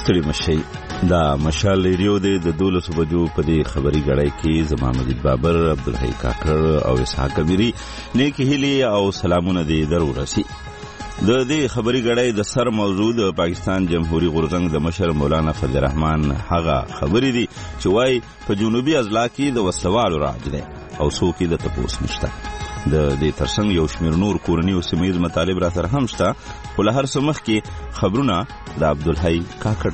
ستړي مشي دا مشال ریډیو د 12 بجو په دې خبري غړای کې زما مجید بابر عبدالحی کاکړ او اسحاق کبیری نیک هیلی او سلامونه دې درورسي د دې خبري غړای د سر موضوع د پاکستان جمهوریت غورزنګ د مشر مولانا فضل الرحمن هغه خبري دي چې وای په جنوبي اضلاع کې د وسلوالو راج دی او څوک د تپوس نشته د دې ترڅنګ یو شمیر نور کورنی او سیمایي مطالب را سره هم شته خو له هر څه مخکې خبرونه د عبدالحی کاکړ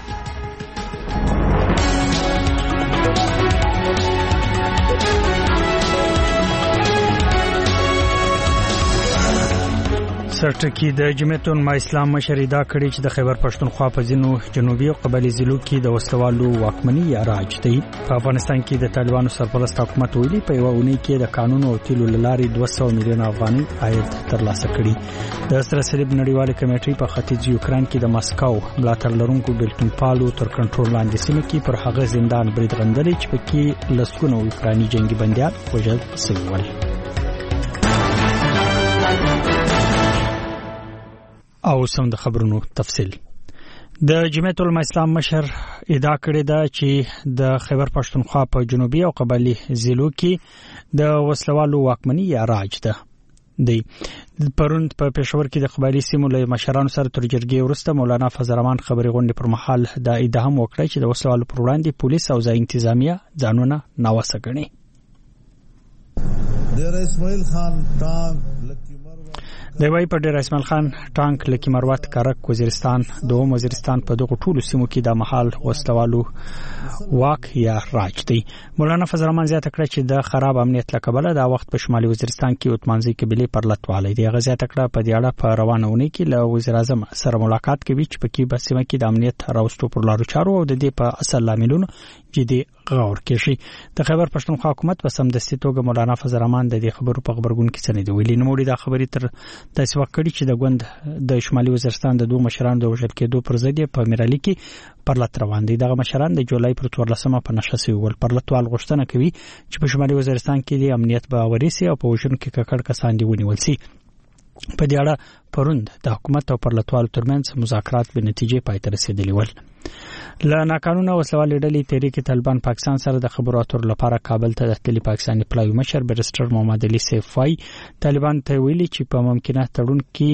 سرټکی د جمعیت العلماء اسلام مشر دا کړی چې د خیبر پښتونخوا په ځینو جنوبي او قبایلی ضلعو کې د وسلوالو واکمني یا راج دی. په افغانستان کې د طالبانو سرپرست حکومت ویلي په یو اونۍ کې د قانون او تیلو لارې 200 میلیون افغانۍ عاید ترلاسه کړي. د سره صلیب نړیواله کمیټې په ختیځ یوکران کې د مسکو ملاتړ لرونکو بلټنپالو تر کنټرول لاندې سیمه کې پر هغه زندان برید غندلې چې پکې لسګونه یوکراني جنگي بنديان وژل شوي ول. او سم د خبرونو تفصیل. د جمعیت العلماء اسلام مشر ادعا کړې ده چې د خیبر پښتونخوا په جنوبي او قبایلی ضلعو کې د وسلوالو واکمني یا راج ده. پروند په پېښور کې د قبایلی سیمو له مشرانو سره تر جرګې وروسته مولانا فضل الرحمن خبري غونډې پر مهال د ادعا هم وکړه چې د وسلوالو پر وړاندې پولیس او ځای انتظامیه ځانونه ناوسه ګڼي. ډیر اسماعیل خان ټانک لکی مروت کارک وزیرستان دوم وزیرستان په دغه ټولو سیمو کې د محل وسلوالو واک یا راج دی. مولانا فضل الرحمن زیاته کړه چې د خراب امنیت له کبله د وخت په شمالي وزیرستان کې اوتمانځي قبيله پر لټوالي دی. غزا تکړه په دې اړه په روانونه کې له وزیر اعظم سره ملاقات کوي چې پکې به سیمه کې د امنیت راوستو پر لارو چارو او د دې په اصل لاملونو جدي غور کوي. د خیبر پښتونخوا حکومت په سمدستي توګه مولانا فضل الرحمن د دې خبرو په خبرګون کې څه نه دی ویلي. نو دا خبرې تر داسې وخت کړي چې د ګوند د شمالي وزیرستان د دوه مشرانو د وژل کېدو پر ضد په میرالي کې پرلط روان دي. دغه مشران د جولای پر 14مه په نشه سوي ول. پرلطوال غوښتنه کوي چې په شمالي وزیرستان کې د امنیت باوري سي او په وژن کې ککړ کسان دی ونیول سي. په دې اړه پروند د حکومت او پرلطوال ترمنځ مذاکرات به نتیجې پای ته رسیدلي ول. لا ناقانونه وسلوال ډلې تحریک طالبان پاکستان سره د خبرو اترو لپاره کابل ته د تللی پاکستاني پلاوی مشر برسټر محمد علي سیفای طالبان ته ویلي چې په ممکنه تړون کې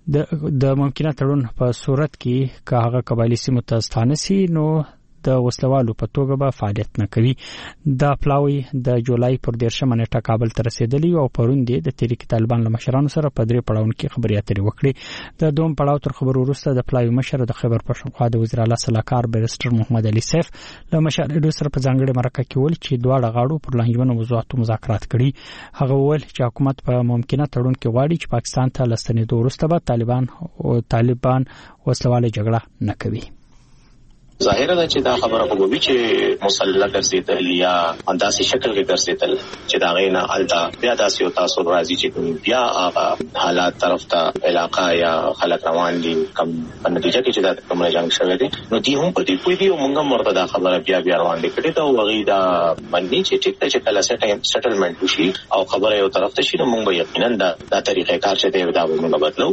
د ممکنه تړون په صورت کې که هغه قبایلی سیمو ته ستانه سي نو د وسلوالو په توګه به فعالیت نه کوي. دا پلاوی د جولای پر 13مه نیټه کابل ته رسیدلی او پرون دی د تحریک طالبان له مشرانو سره په درې پړاوونو کې خبرې اترې وکړې. د دوم پړاو تر خبرو وروسته د پلاوی مشر د خیبر پښتونخوا د وزیر اعلی صلاحکار برسټر محمد علي سیف له مشرانو سره په ځانګړي مرکه کې ول چې دواړه غاړو پر لاندې موضوعاتو مذاکرات کړي. هغه وویل چې حکومت په ممکنه تړون کې غواړي چې پاکستان ته لستنېدو وروسته به طالبان وسلواله جګړه نه کوي. ظاهره ده چې دا خبره وګورئ چې مسلح ګرځیدل یا انداسي شکل کې ګرځیدل چې دا غینه الدا بیا داسې او تاسو راځي چې بیا حالات طرف ته علاقہ یا خلک روان دي کم په نتیجه کې چې دا کومه جنگ شوه دي نو دی هم په دې کوی دی او موږ مرته دا خبره بیا روان دي کړي دا وغي دا باندې چې ټیک ته چې کله سیټلمنت وشي او خبره یو طرف ته شي نو موږ یقینا دا طریقې کار چې دی دا موږ بدلو.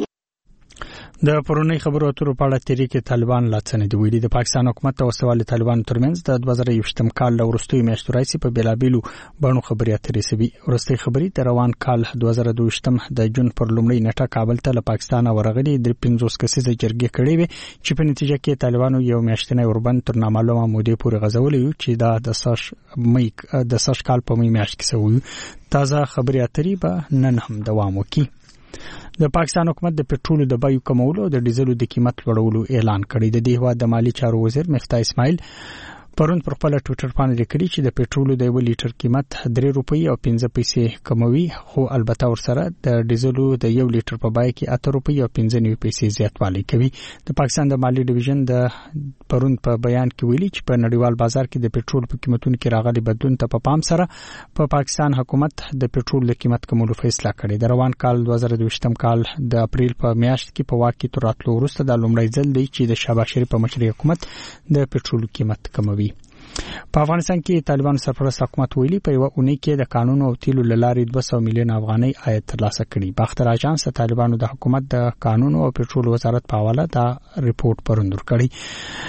د پرونی خبرو اترو په اړه تحریک طالبان لاڅنې دی ویلي. د پاکستان حکومت او وسوال طالبان ترمنځ د 2020م کال وروستي میاشتو راځي په بیلابیلو بڼو خبرې اترې سوي. ورستي خبرې د روان کال 2022م د جون پر لومړۍ نیټه کابل ته له پاکستان ورغلي د 50 کسیزه جرګې کړې وي چې په نتیجه کې طالبانو یو میاشتنی اوربند تر نامعلومه مودې پورې غځولې چې دا د سش کال په میاشت کې سوي. تازه خبرې اترې به نن هم دوام وکړي. د پاکستان حکومت د پټرولو د بیو کمولو او د ډیزلو د قیمت لوړولو اعلان کړی. د دې هواد د مالی چارو وزیر مفتاح اسماعیل پرون پر خپل ټوئیټر باندې لیکلي چې د پټرولو د 1 لیټر قیمت 3 روپۍ او 15 پیسې کموي خو البته ورسره د ډیزلو د 1 لیټر په بیه کې 8 روپۍ او 15 پیسې زیاتوالی کوي. د پاکستان د مالی ډیویژن د پرون په بیان کې ویلي چې په نړیوال بازار کې د پټرول په قیمتونو کې راغلي بدلون ته په پام سره په پاکستان حکومت د پټرول د قیمت کمولو فیصله کړې. د روان کال 2022م کال د اپریل په میاشت کې په واقع تر راتلو وروسته د لومړی ځل دی چې د شهباز شریف په مشرۍ حکومت د پټرول قیمت کموي. په افغانستان کې طالبان سرپرست حکومت ویلي په یو اونۍ کې د قانون او تیلو لارې 200 میلیون افغانۍ عاید ترلاسه کړي. باختر اجانس طالبانو د حکومت د قانون او پټرول وزارت په حواله دا ریپورت پروندور کړی.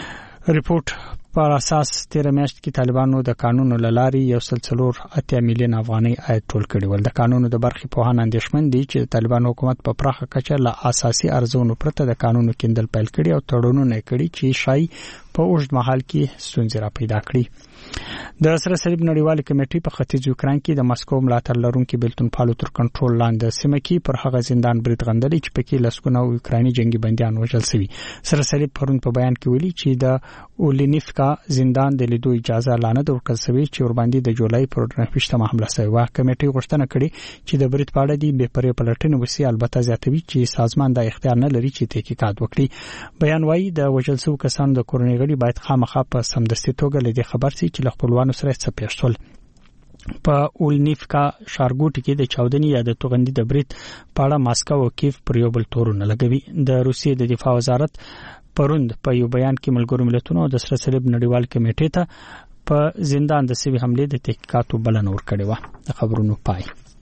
ریپورت پر اساس 13 میاشت کې طالبانو د قانونو لاري 1.8 میلیون افغانۍ عاید ټول کړي ول. د قانونو د برخې په هان اندیشمن دي چې طالبان حکومت په پراخه کچه له اساسي ارزونو پرته د قانونو کېندل پیل کړي او تړونونه کړي چې شای په اوږد مهال کې ستونزې را پیدا کړي. د سره صلیب نړیوال کمیټې په ختیځ یوکران کې د مسکو ملاتړ لرونکي بلتون پالو تر کنټرول لاندې سیمه کې پر هغه زندان برید غندلې چې پکې لسګونه یوکراني جنگي بنديان وژل شوي. سره صلیب پرون په بیان کې ویلي چې د اولینیفکا زندان د لیدو اجازه لانه ورکړل شوې چې ور باندې د جولای پر 19 حمله شوې و. کمیټې غوښتنه کړې چې د برید په اړه د بې پرې پلټنې وسی البته زیاتوي چې سازمان د اختیار نه لري چې تحقیقات وکړي. بیان وايي د وژل شوو کسانو د کورنۍ غړي باید خامخا په سمدستي توګه لدې خبر شي چې خپلوانو سره څه پیښ شول. په اولنیفکا ښارګوټي کې د چاودنې یا د توغندي د برید په اړه ماسکو او کیف پر یو بل تورونه لګوي. د روسیې د دفاع وزارت پروند په یو بیان کې ملګرو ملتونو او د سره صلیب نړیوال کمیټې ته په زندان د سوي حمله د تحقیقاتو بلنه ورکړې و. د خبرونو پای.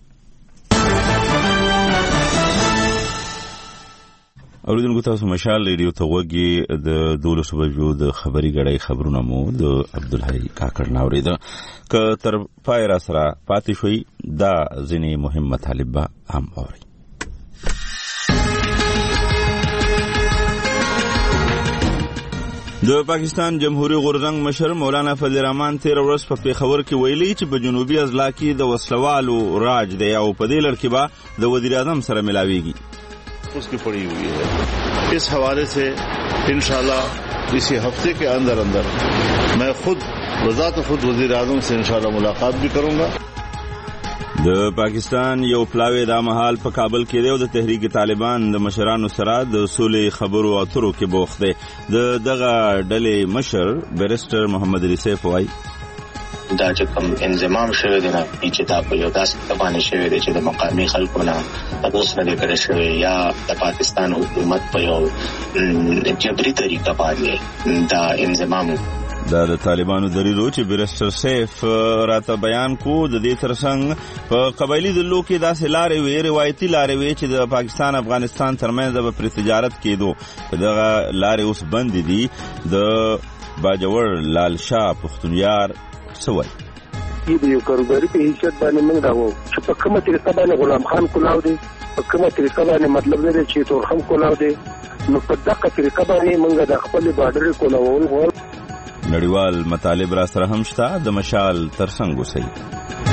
اوریدونکو تاسو مشال ریډیو ته وګورئ. د 12 بجو د خبري غړې خبرونه مو د عبدالحی کاکړ ناوریده ک تر پای را سره پاتې شوي دا ځینې مهم مطالب به هم اوري. د پاکستان جمهوریت غورزنګ مشر مولانا فضل الرحمن 13 ورځ په پیښور کې ویلي چې په جنوبي اضلاع کې د وسلوالو راج دی او په دې لړ کې به د وزیر اعظم سره ملاويږي. उसकी पड़ी हुई है. इस हवाले से इंशाल्लाह इसी हफ्ते के अंदर मैं खुद वज़ीर आज़म से इंशाल्लाह मुलाकात भी करूंगा. د پاکستان یو پلاوی د مهال په کابل کې دی او د تحریک طالبان د مشرانو سره د صلح خبرو اترو کې بوخت دی. دغه ډلې مشر بیرسټر محمد علي سیف وایي دا چې کوم انضمام شوی دی نه چې دا په یو داسې تبانه شوی دی چې د مقامي خلکو نه تاسو نه کړی شوی یا د پاکستان حکومت په یو جبري طریقه باندې دا انضمام د طالبانو دریدو چې بیرسټر سیف راته بیان کو د دې ترڅنګ په قبایلی دلو کې داسې لارې وی روایتي لارې وی چې د پاکستان افغانستان ترمنځ په تجارت کېدو په دغه لارې اوس بند دي. د باجوړ لال شاه پختونیار سوای د یو کاروباري په حیثیت باندې موږ راو چې په کومه طریقه باندې غلام خان کولاو دی په کومه طریقه باندې مطلب دی چې تورخم کولاو دی نو په دغه طریقه باندې موږ د خپل بارډر کولاول غواړو. نړیوال مطالب را سره هم شته د مشال ترڅنګ وسی.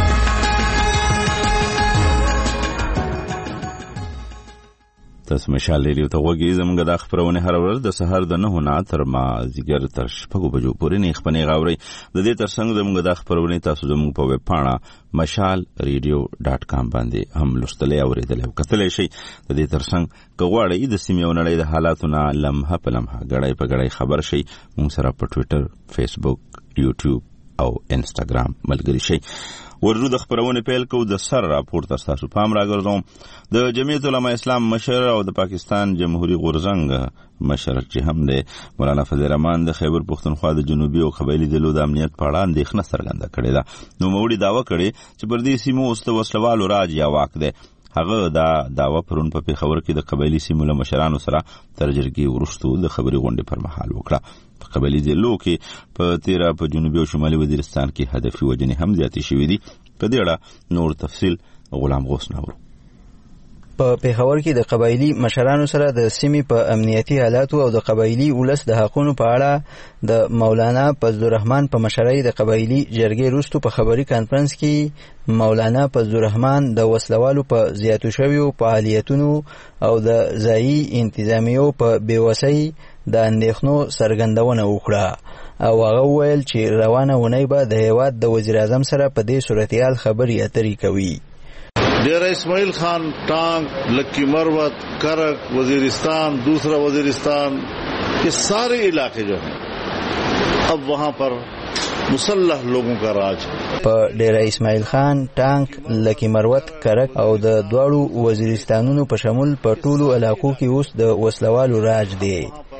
تاسو مشال ریډیو ته وګورئ. زموږ د خبرونه هر ورځ د سحر د 9 نه تر مازیګر تر 6 بجو پورې نه خبرونه غاوري. د دې ترڅنګ زموږ د خبرونه تاسو زموږ په ویب پاڼه mashalradio.com باندې هم لوستلې او ریډلې او کتلې شي. د دې ترڅنګ کغواړئ د سیمې او نړۍ د حالاتونو لمحه په لمحه غړای په غړای خبر شي. موږ سره په ټوئیټر، فیسبوک، یوټیوب او انستګرام ملګری شي. ورجو د خبرونه پیل کو د سر راپورټ تاسو پام راګرځوم. د جمعیت علماء اسلام مشر او د پاکستان جمهوریت غورزنګ مشر چې هم دی مولانا فضل الرحمن د خیبر پختونخوا د جنوبي او قبایلی دلو د امنیت په اړه اندېښنه څرګنده کړې ده. نو موړي داوا کړي چې پر دې سیمو اوس د وسلوالو راج یا واک دی. هغه دا داوا پرون په پیښور کې د قبایلی سیمو له مشرانو سره تر جرګې وروسته د خبري غونډې پر مهال وکړه. په قبایلی ضلعو کې په 13 په جنوبي او شمالي وزیرستان کې هدفي وجنې هم زیاتې شوې دي. په دې اړه نور تفصیل غلام غوث ناورو. په پیښور کې د قبایلی مشرانو سره د سیمې په امنیتي حالاتو او د قبایلی ولس د حقوقو په اړه د مولانا فضل الرحمن په مشرۍ د قبایلی جرګې وروسته په خبري کانفرنس کې مولانا فضل الرحمن د وسلوالو په زیاتو شویو فعالیتونو او د ځایي انتظامیو په بیوسۍ د اندېښنو څرګندونه وکړه او هغه وویل چې روانه ونۍ به د هیواد د وزیر اعظم سره په دې صورتحال خبرې اترې کوي. डेरा इस्माइल खान, टांग, लक्की मरवत, करक, वजीरिस्तान, दूसरा वजीरिस्तान, ये सारे इलाके जो हैं अब वहाँ पर मुसल्लह लोगों का राज है. په डेरा इस्माइल खान, टांग, लक्की मरवत, करक او د دواړو وزیرستانونو په شمول په ټولو علاقو کې اوس د وسلوالو راج دی.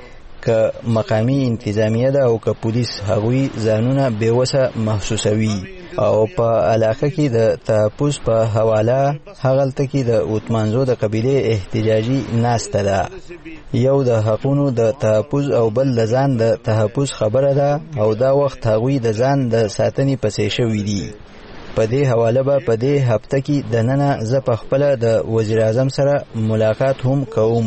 که مقامی انتظامیه ده او که پولیس هغوی ځانونه بېوسه محسوسوي او په علاقه کې د تحفظ په حواله هغلته کې د اوتمانزو د قبیلې احتجاجي ناسته ده. یو د حقونو د تحفظ او بل د ځان د تحفظ خبره ده او دا وخت هغوی د ځان د ساتنې پسې شوي دي. په دې حواله به په دې هفته کې دننه زه په خپله د وزیر اعظم سره ملاقات هم کوم.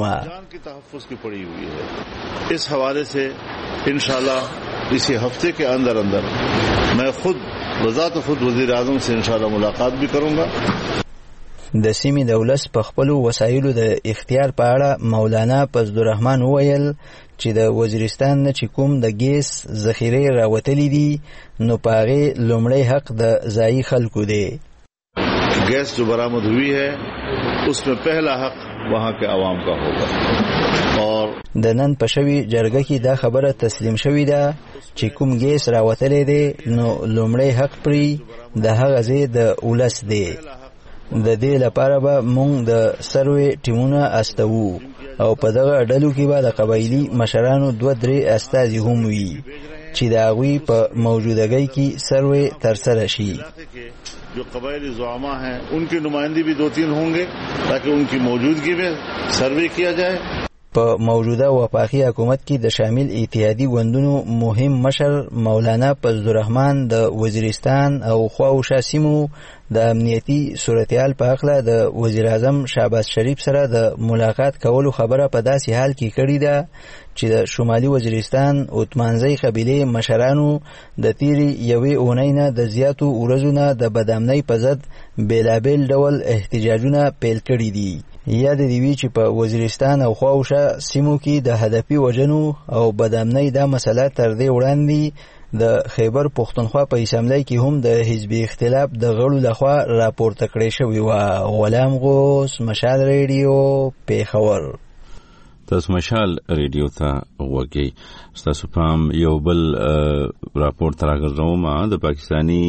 اس حوالے سے انشاءاللہ اسی ہفتے کے اندر میں خود بذات خود وزیر اعظم سے انشاءاللہ ملاقات بھی کروں گا. د سیمې د ولس په خپلو وسایلو د اختیار په اړه مولانا فضل الرحمن وویل چې د وزیرستان نه چې کوم د ګیس ذخیرې راوتلي دي نو په هغې لومړی حق د ځایي خلکو دی. گیس جو برآمد ہوئی ہے اس میں پہلا حق وہاں کے عوام کا ہوگا. اور د نن په شوي جرګه کې دا خبره تسلیم شوې ده چې کوم ګیس راوتلی دی نو لومړی حق پرې د هغه ځای د ولس دی. د دې لپاره به موږ د سروې ټیمونه استوو او په دغه ډلو کې به د قبایلي مشرانو 2-3 استازي هم وي چې د هغوی په موجودګۍ کې سروې ترسره شي. جو قبائلی زعما ہیں ان کی نمائندی بھی 2-3 ہوں گے تاکہ ان کی موجودگی میں سروے کیا جائے. په موجوده وفاقي حکومت کې د شامل اتحادي ګوندونو مهم مشر مولانا فضل الرحمن د وزیرستان او خواوشا سیمو د امنیتي صورتحال په هکله د وزیر اعظم شهباز شریف سره د ملاقات کولو خبره په داسې حال کې کړې ده چې د شمالي وزیرستان اوتمانزۍ قبیلې مشرانو د تیرې یوې اونۍ نه د زیاتو ورځو نه د بدامنۍ په ضد بېلابېل ډول احتجاجونه پیل کړي دي. یاد دې وي چې په وزیرستان او خواوشا سیمو کې د هدفي وژنو او بدامنۍ دا مسله تر دې وړاندې د خیبر پښتونخوا په اسامبلۍ کې هم د حزبي اختلاف د غړو لخوا راپورته کړې شوې وه. غلام غوث، مشال ریډیو، پیښور. تاسو مشال ریډیو ته وګورئ. تاسو پام یو بل راپورټ راغورځوم. د پاکستاني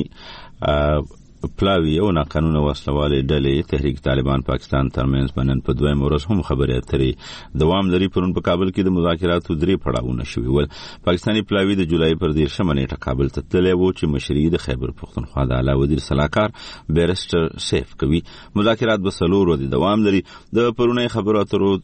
پلاوی او ناقانونه وسلوالې ډلې تحریک طالبان پاکستان ترمنځ بنن په دویم ورځ هم خبرې اترې دوام لري. پرون په کابل کې د مذاکراتو 3 پړاوونه شوي ول. پاکستاني پلاوی د جولای پر 13 نیټه کابل ته تللی و چې مشري د خیبر پښتونخوا د اعلی وزیر صلاحکار بیرسټر سیف کوي. مذاکرات به 4 ورځې دوام لري. د پرونی خبرو اترو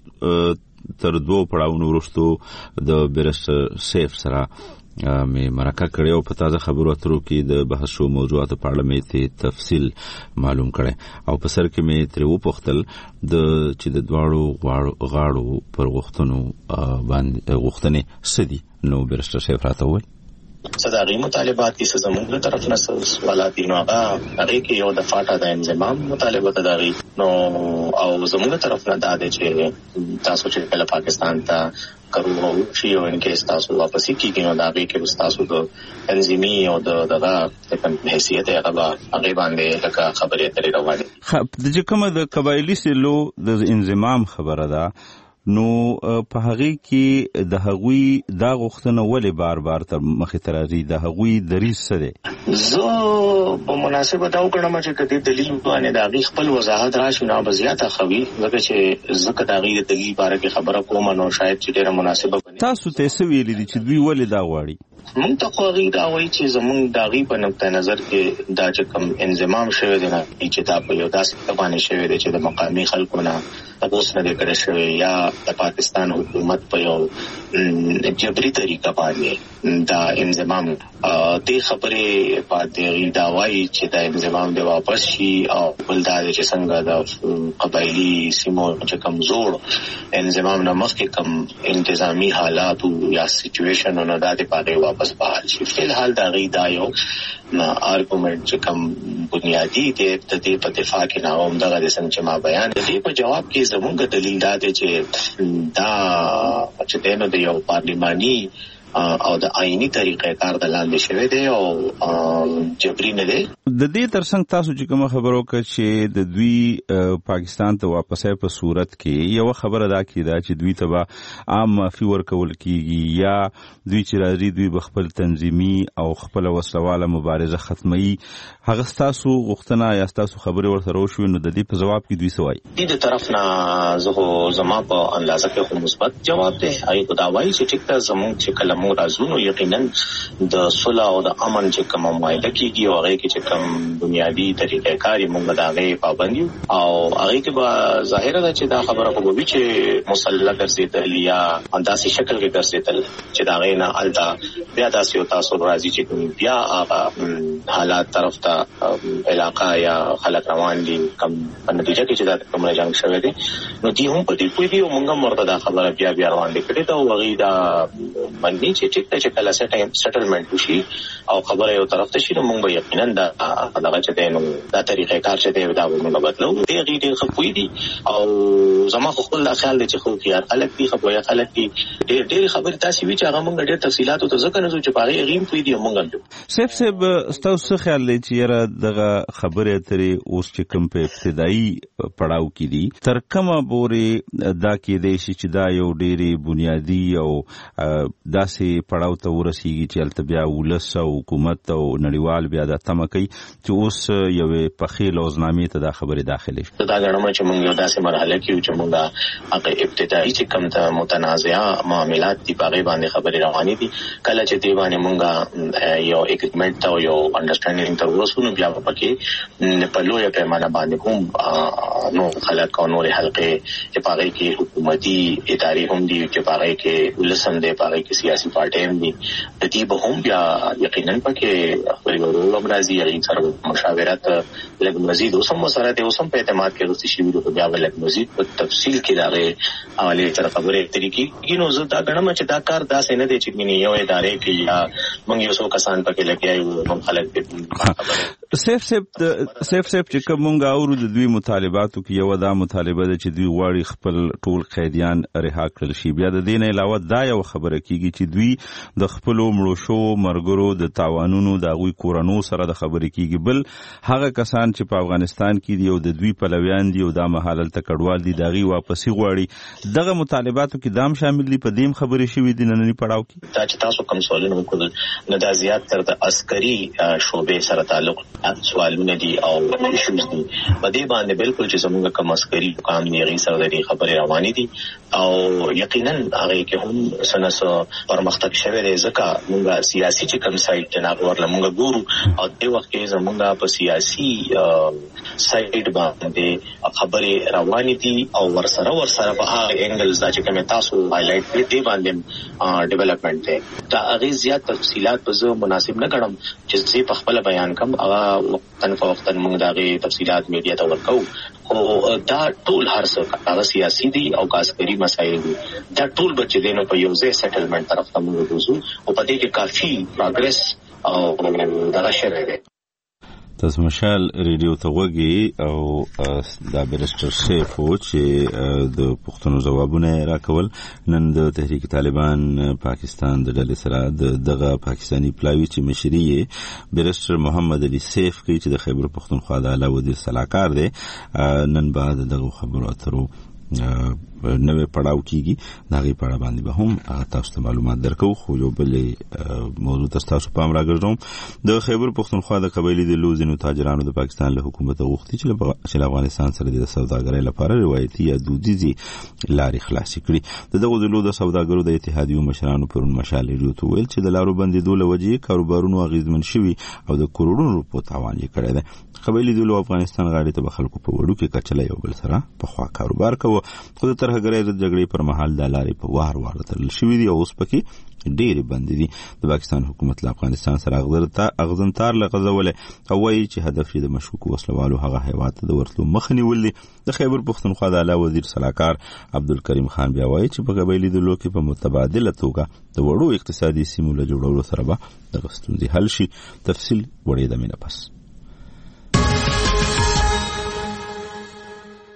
تر 2 پړاوونو وروسته د بیرسټر سیف سره می مرکه کړی او په تازه خبرو اترو کې د بحث شو موضوعاتو په اړه مې تفصیل معلوم کړی او په سر کې مې ترې وپوښتل چې د دواړو غاړو پر غوښتنو باندې غوښتنې څه دي. نو بیرسټر صاحب راته وویل صداقی مطالبات کی زمونږ له طرف نه سوالات دي. نو هغه کې یو د فاټا د انضمام مطالبه تداغي نو او زمونږ طرف نه دا دی چې تاسو چې کله پاکستان ته کرو شي او انکه تاسو واپس کیږئ نو دا به کې تاسو د انضمامي او دغه حیثیت هغه باندې لکه خبرې اترې روانه. د کومه د قبایلی سلو د انضمام خبره ده نو په هغه کې د هغوی دا غوښتنه ولې بار بار تر مخې ته راځي؟ د هغوی دریځ څه دی؟ زه په مناسبه دا وکړم چې کدی دلیل باندې د هغې خپل وضاحت راشي نو به زیاته خوي ځکه چې ځکه د هغې د دلیل باره کې خبره کوم نو شاید چې ډېره مناسبه بني. تاسو ته څه ویلي دي چې دوی ولې دا غواړي؟ مونږ ته خو هغې دا وایي چې زمونږ د هغې په نقطه نظر کې دا چې کوم انضمام شوی دی نه چې دا په یو داسې باندې شوی دی چې د مقامي خلکو نه تپوس نه دی کړی شوی یا د پاکستان حکومت په یو جبري طریقه باندې دا انضمام دې خبرې باندې دا وایي چې دا انضمام دی واپس شي او بل دا چې څنګه د قبایلي سیمو چې کمزور انضمام نه مخکې کم انتظامی حالات یا سچویشن نه دا د پاره واپس بحال شي. فلحال دا غي دا یو آرګومنټ چې کوم بنیادی دی د دې په دفاع کې نه هم دغه د څنګه ما بیان دی په جواب کې زموږ دلیل دا دی چې دا چې دنه د یو پارلماني او د آئینی طریقې کار د لاندې شوی دی او جبري نه دی. د دې ترڅنګ تاسو چې کوم خبرو کې چې د دوی پاکستان ته واپسې په صورت کې یو خبره دا کیده چې دوی ته عام معافي ورکول کیږي یا دوی چې راځي دوی بخپل تنظیمي او خپل وسلواله مبارزه ختمي، هغه تاسو غوښتنه یا تاسو خبرې ورته وشو نو د دې په جواب کې دوی سوای دې طرف نه زه زما په اندازه کې خو مثبت جواب دی. هغه کو دا وایي چې ټیک ته زموږ چې کلمو راځو یقینا د صلح او د امن چې کوم معاهده کیږي او هغه کې چې کوم بنیادی طریقې کاری موږ دا غي پابند او هغه کې به ظاهر ده چې دا خبره په وی چې مسلح ګرځیدل یا انداسي شکل کې ګرځیدل چې دا غي نه الدا بیا داسې او تاسو راځي چې کوم بیا هغه حالات طرف ته علاقہ یا خلک روان دي کوم په نتیجه کې چې دا کوم جنگ شوی دی نو دی هم په دې پوي دی او موږ مرته دا خبره بیا روان دي کړي دا وغي دا باندې چې کله سیټلمنٹ وشي او خبره یو طرف ته شي نو موږ یقینا دا دغه چې دی نو دا طریقې کار چې دی دا موږ بدلو دی غي خپوي دي او زما خپل خیال دی چې خو خيار خلک دي خپوي خلک دي ډېر خبر تاسو وی چې هغه موږ ډېر تفصيلات او ځکه نه چې پاره غیم پوي دي موږ سیف تاسو خیال دی چې یاره دغه خبره ترې اوس چې کوم په ابتدایي پړاو کې دي تر کومه پورې دا کې دی چې دا یو ډېری بنیادی او داسې پړاو ته ورسیږي چې التبیا ولس او حکومت او نړیوال بیا د تمکي چې اوس یو په خیل اوزنامې ته دا خبره داخلي شي. دا غواړم چې موږ یو داسې مرحله کې چې موږ هغه ابتدایي چې کوم ته متنازعه معاملات دي په باندې خبرې روانې دي کله چې دی باندې موږ یو اګریمنت او یو انډرستانډینګ ته ورسونو بیا پکې په لوی پیمانه باندې هم نو خلک او نور حلقې چې پاره کې حکومتي ادارې هم دي چې پاره کې ولسم دي پاره کې سیاسي پارټي هم دي د دې به هم بیا یقینا پکې خپل ورو امراضي یې سره مشاورت لږ مزید اوسم سره ته اوسم په اعتماد کې رسي شي ویلو بیا ولګ مزید په تفصیل کې راغې حواله تر خبره طریقې کینو زه دا غنم چې دا کار داسې نه دی چې مینه یو ادارې کې یا موږ یو څو کسان پکې لګیایو هم خلک دې سیف چې کومه اورو د دوی مطالباتو کې یو دا مطالبه ده چې دوی غواړي خپل ټول قیدیان رها کړل شي. بیا د دین علاوه دا یو خبره کیږي چې دوی د خپل مړو شو مرګرو د تاوانونو د غوي کورونو سره د خبرې کیږي بل هغه کسان چې په افغانستان کې دی او د دوی پلویان دي او د محلل تکړوال دي دغه واپسی غواړي دغه مطالباتو کې دام شامل دي په دیم خبرې شوې دي نن پړاو کې دا چې تاسو کوم سوالونه وکړل نه دا زیات تر د عسکري شوبې سره تعلق سوالونه دي او ایشوز دي په دې باندې بالکل چې زموږ کوم عسکري کام نه سره د خبرې روانې دي او یقینا هغه کې هم سنسو پرمختګ شوی دی ځکه موږ سیاسي چې کوم سایت جناب ورله موږ ګورو او د وخت کې زموږ په سیاسي سایت باندې خبرې روانې دي او ورسره په هغه انګلز چې کوم تاسو هایلایټ کړی دی باندې ډیولپمنٹ دی دا هغه زیات تفصيلات په زو مناسب نه ګڼم چې زه په خپل بیان کوم هغه وختن موږ دغه تفصيلات میډیا ته ورکو او دا ټول هر څه هغه سیاسي دي او عسکري مسایل دي دا ټول بچ دي نو په یو ځای سیټلمنٹ طرف ته موږ وځو او په دې کې کافي پروګرس او دا شری دی. تاسو مشال ریډیو ته وګي او دا برستر سیفو چې د پښتنو جوابونه راکول نن د تحریک طالبان پاکستان د ډلې سره دغه پاکستانی پلاوی چې مشري برستر محمد علي سیف کی چې د خیبر پښتونخوا د اعلی وزیر صلاحکار دی نن بعد دغه خبرو اترو نوې پړاو کیږي دا غي پړاو باندې به هم تاسو ته معلومات درکو خو یو بل موضوع تاسو پام راګرځوم د خیبر پښتونخوا د قبایلی د لوزینو تاجرانو د پاکستان له حکومت غوښتي چې افغانستان سره د سوداګرۍ لپاره روایتي یا دودیزي لارې خلاص کړي دغه د لوز سوداګرو د اتحادیو مشرانو پرون مشال ریوت ویل چې د لارو بندي دوله وجې کاروبارونو اغیزمن شوي او د کروڑونو روپو تاوان یې کړی دی. قبایلی د افغانستان غاړې ته خلکو په وړو کې کچله یو بل سره په خوا کاروبار کوي خو د ترهګرۍ د جګړې پر مهال د لارې په وار تړل شوې دي او اوس پکې ډېری بندي دي. د پاکستان حکومت له افغانستان سره اغزنتار لغځولې او وایي چې هدف یې د مشکوک وسلوالو هغه هیواد ته د ورتلو مخه نیول دي. د خیبر پښتونخوا د اعلی وزیر صلاحکار عبدالکریم خان بیا وایي چې په قبایلی د لوکي په متبادله توګه د وړو اقتصادي سیمو له جوړولو سره به دغه ستونزې حل شي. تفصیل وړې د مینه پس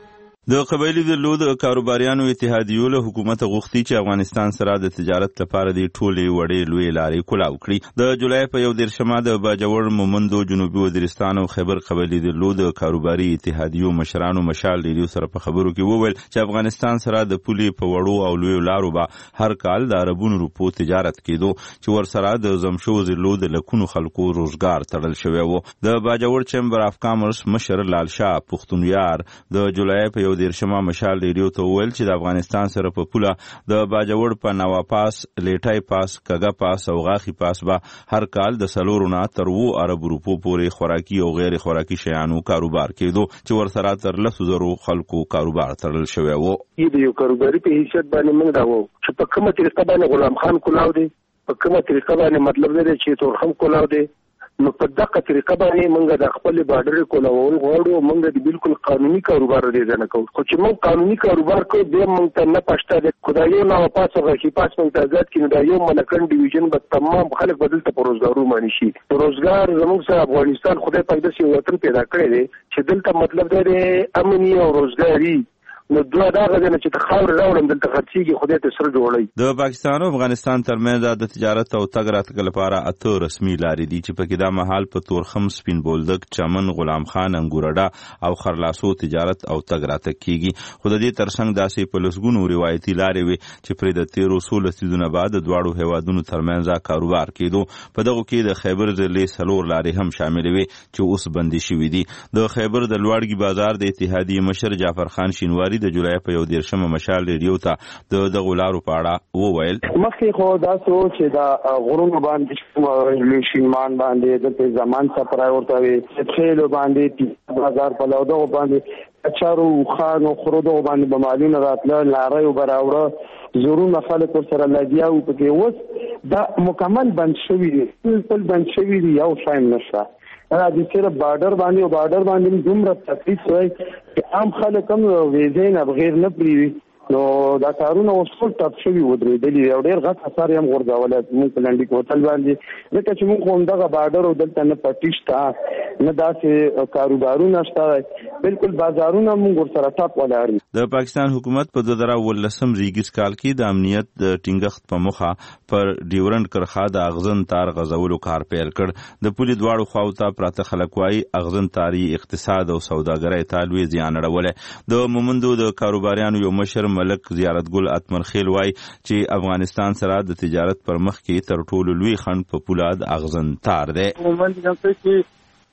د قبایلی درلود کاروباریانو اتحادیو له حکومت غوښتي چې افغانستان سره د تجارت لپاره د ټولې وړې لوی لارې کولاو کړي. د جولای په 1 د باجوړ مومندو جنوبي وزیرستان او خیبر قبایلی درلود کاروباري اتحادیو مشرانو مشال ریډیو سره په خبرو کې وویل چې افغانستان سره د پولې په وړو او لوی لارو به هر کال د عربونو روپو تجارت کېدو چې ورسره د زمشو درلود لکونو خلکو روزګار تړل شوی و. د باجوړ چیمبر اف کامرس مشر لال شاه پختونیار د جولای په 1 مشال ریډیو ته وویل چې د افغانستان سره په پوله د باجوړ په نوا پاس، لیټای پاس، کګا پاس او غاخي پاس به هر کال د 4 نه تر 2 ارب روپو پورې خوراکي او غیر خوراکي شیانو کاروبار کېدو چې ورسره تر 100,000 خلکو کاروبار تړل شوی و. یو کاروباري په حیثیت باندې موږ راو چې په کومه طریقه باندې غلام خان کولاو دی، په کومه طریقه باندې مطلب دی چې تورخم کولاو دی، نو په دغه طریقه باندې موږ د خپل بارډر کولاول غواړو. موږ د بالکل قانوني کاروبار دی نه کوو، خو چې موږ قانوني کاروبار کوو به موږ ته نه پښته د خدایو نه واپس غوښي پاس موږ ته ځات کې د یو ملکن ډیویژن به تمام خلک بدل ته پروزګارو مانی شي. روزګار زموږ سره افغانستان خدای پاک داسې وطن پیدا کړی دی چې دلته مطلب دی امني او روزګاری نو دوه دا غوښنه چې تخاور راوړم دلته خرڅيږي خدای ته سره جوړي. د پاکستان او افغانستان ترمنځ د تجارت او تګ راتګ لپاره 8 رسمي لارې دي چې په کې دا مهال په تورخم، سپین بولدک، چمن، غلام خان، انګورډا او خرلاسو تجارت او تګ راتګ کیږي. خو د دې ترڅنګ داسې په لسګونو روایتي لارې وي چې پر د 13 لسیزونو بعد د دواړو هیوادونو ترمنځ کاروبار کېدو. په دغه کې د خیبر ضلع 4 لارې هم شامل وي چې اوس بندي شوې دي. د خیبر د لوړګي بازار د اتحادیې مشر جعفر خان شینواری د جولای په 1 مشال ریډیو ته د غولارو په اړه وویل. مخکې خو دا سوچ چې دا غرونو باندې لوشینمان باندې د زمان سفرای ورته وي چې باندې بازار په لودو باندې اچارو خان او خرودو باندې بمالونه راتله لارې وبراوړه زورونه خلک سره لګیا او پکې وس دا مکمل بند شوی دی، ټول بند شوی دی، یو شایم نشته. دا د سره بارډر باندې دومره تکلیف وای چې عام خلک هم ویزې نه بغیر نه پریوي. نو دا کارونه اوس ټول ټاپ شوي ودرېدلي او ډېر غټ اثر یې هم غورځولی موږ په لنډي کوتل باندې، ځکه چې موږ همدغه بارډر او دلته نه پټي شته نه داسې کاروبارونه شته، بالکل بازارونه موږ ورسره ټاپ ولاړ یو. د پاکستان حکومت په 2019 ریګیز کال کې د امنیت د ټینګښت په موخه پر ډیورنډ کرښه د اغزن تار غځولو کار پیل کړ. د پولې دواړو خواو ته پراته خلک وایي اغزن تاري اقتصاد او سوداګرۍ ته لوی زیان اړولی. د مومندو د کاروباریانو یو مشر ملک زیارت ګل اتمرخیل وای چې افغانستان سره د تجارت پر مخ کې تر ټولو لوی خنډ په پولاد اغزن تار دی. مومند جنته چې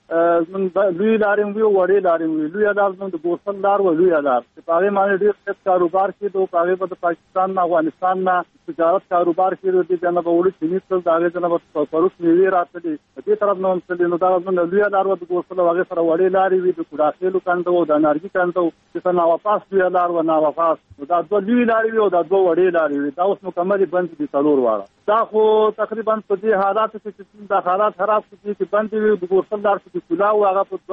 من لوی لارې وی وړې لارې وی لوی لار د ګورسل لار و لوی لار چې په هغه باندې ډېر کاروبار کېدو، په هغه په پاکستان نه افغانستان نه تجارت کاروبار کېدو د جناب وړي چې مثل دا هغه جناب پروس میوي راځي په دې طرف نو مثل نو دا د لوی لار و د ګورسل هغه سره وړې لارې وی د کډاخېلو کاندو د انرژي کاندو چې نه واپس لوی لار و نه واپس دا دوه لوی لارې وی او دا دوه وړې لارې وی دا اوس مکمل بند دي څلور واړه. دا خو تقریبا په دې حالات کې د حالات خراب کې بند وی د ګورسل لار کې کلاو هغه په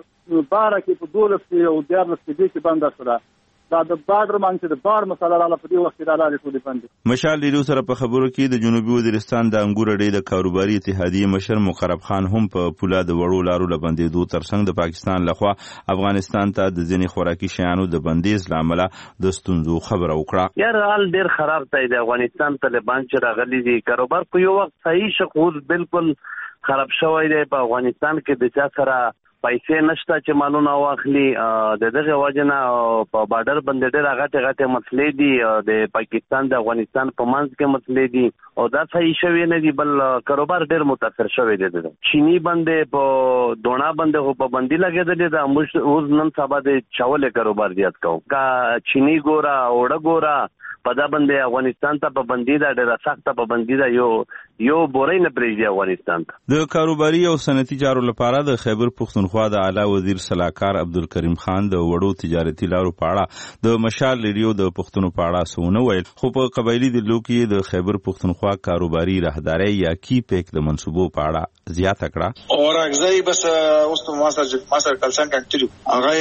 2012 کې په 12 کې او 14 کې بند شوه. دا د بارډر باندې د بار مسله رااله په دې وخت کې رااله ټولې بند. مشال ریډیو سره په خبرو کې د جنوبي وزیرستان د انګورډې د کاروباري اتحادیې مشر مقرب خان هم په پوله د وړو لارو لبندېدو ترڅنګ د پاکستان لخوا افغانستان ته د ځینې خوراکي شیانو د بندیز لامل د ستونزو خبره وکړه. یار حال ډېر خراب دی د افغانستان طالبان چې راغلي دي، کاروبار په یو وخت صحیح شخوز بالکل خراب شوی دی. په افغانستان کې د چا سره پیسې نشته چې مالونه واخلي، د دغه وجنه په بارډر باندې ډېر غټه مسلې دي د پاکستان د افغانستان په منځ کې مسلې دي او دا صحیح شوی نه دي، بل کاروبار ډېر متاثر شوی دی. چینی باندې په دونا باندې خو په باندې لګېدلې ده، موږ اوس نن سبا د چاولې کاروبار زیات کوو. کا چینی ګورا اوړه ګورا په دا باندې افغانستان ته په باندې دا ډېره سخته په باندې دا یو بورې نه پرېږدي افغانستان ته. د کاروباري او صنعتي چارو لپاره د خیبر پښتونخوا د اعلی وزیر صلاحکار عبدالکریم خان د وړو تجارتي لارو په اړه د مشال ریډیو د پښتنو په اړه سونه ویل، خو په قبایلی دلو کې د خیبر پښتونخوا کاروباري راهداري یا کی پیک د منصوبو په اړه زیاته کړه. اور اگزای بس اوس په ماستر کلسن کنټیو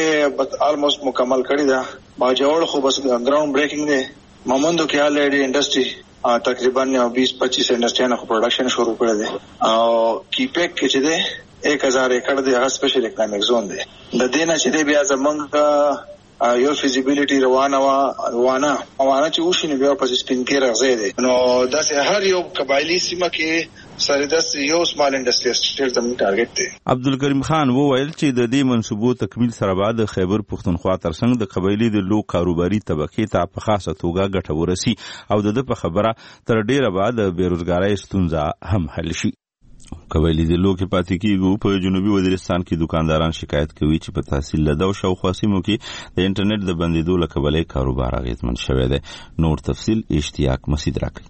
هغه آلموست مکمل کړی دا. باجوړ خو بس ګراوند بریکینګ دی. مومندو کې آلریډي انډستری تقریبا 20-25 انډستریانو پروډکشن شروع کړی دی او کیپیک کې چې دی 1000 ایکړ دی هغه سپیشل اکونومیک زون دی. د دینه چې دی بیا زمونږ یو فیزیبিলিټي روانه چې وشي نو بیا په سپین کې راځي دي نو داسې هر یو قبایلی سیمه کې سره د یو سمال انډستری سټیټ زموږ ټارګټ دی. عبدالکریم خان وویل چې د دې منصوبو تکمیل سره بعد د خیبر پښتونخوا ترڅنګ د قبایلی د لو کاروباري طبقې ته په خاصه توګه ګټه ورسي او د په خبره تر ډیره بعد د بیروزګارۍ ستونزه هم حل شي. قبایلی د لو کې پاتې کیږي. په جنوبي وزیرستان کې دکانداران شکایت کوي چې په تحصیل لده او شاوخوا سیمو کې د انټرنیټ د بندیدو له کبله کاروبار اغیزمن شوی دی. نور تفصیل اشتیاق مسعود راکړي.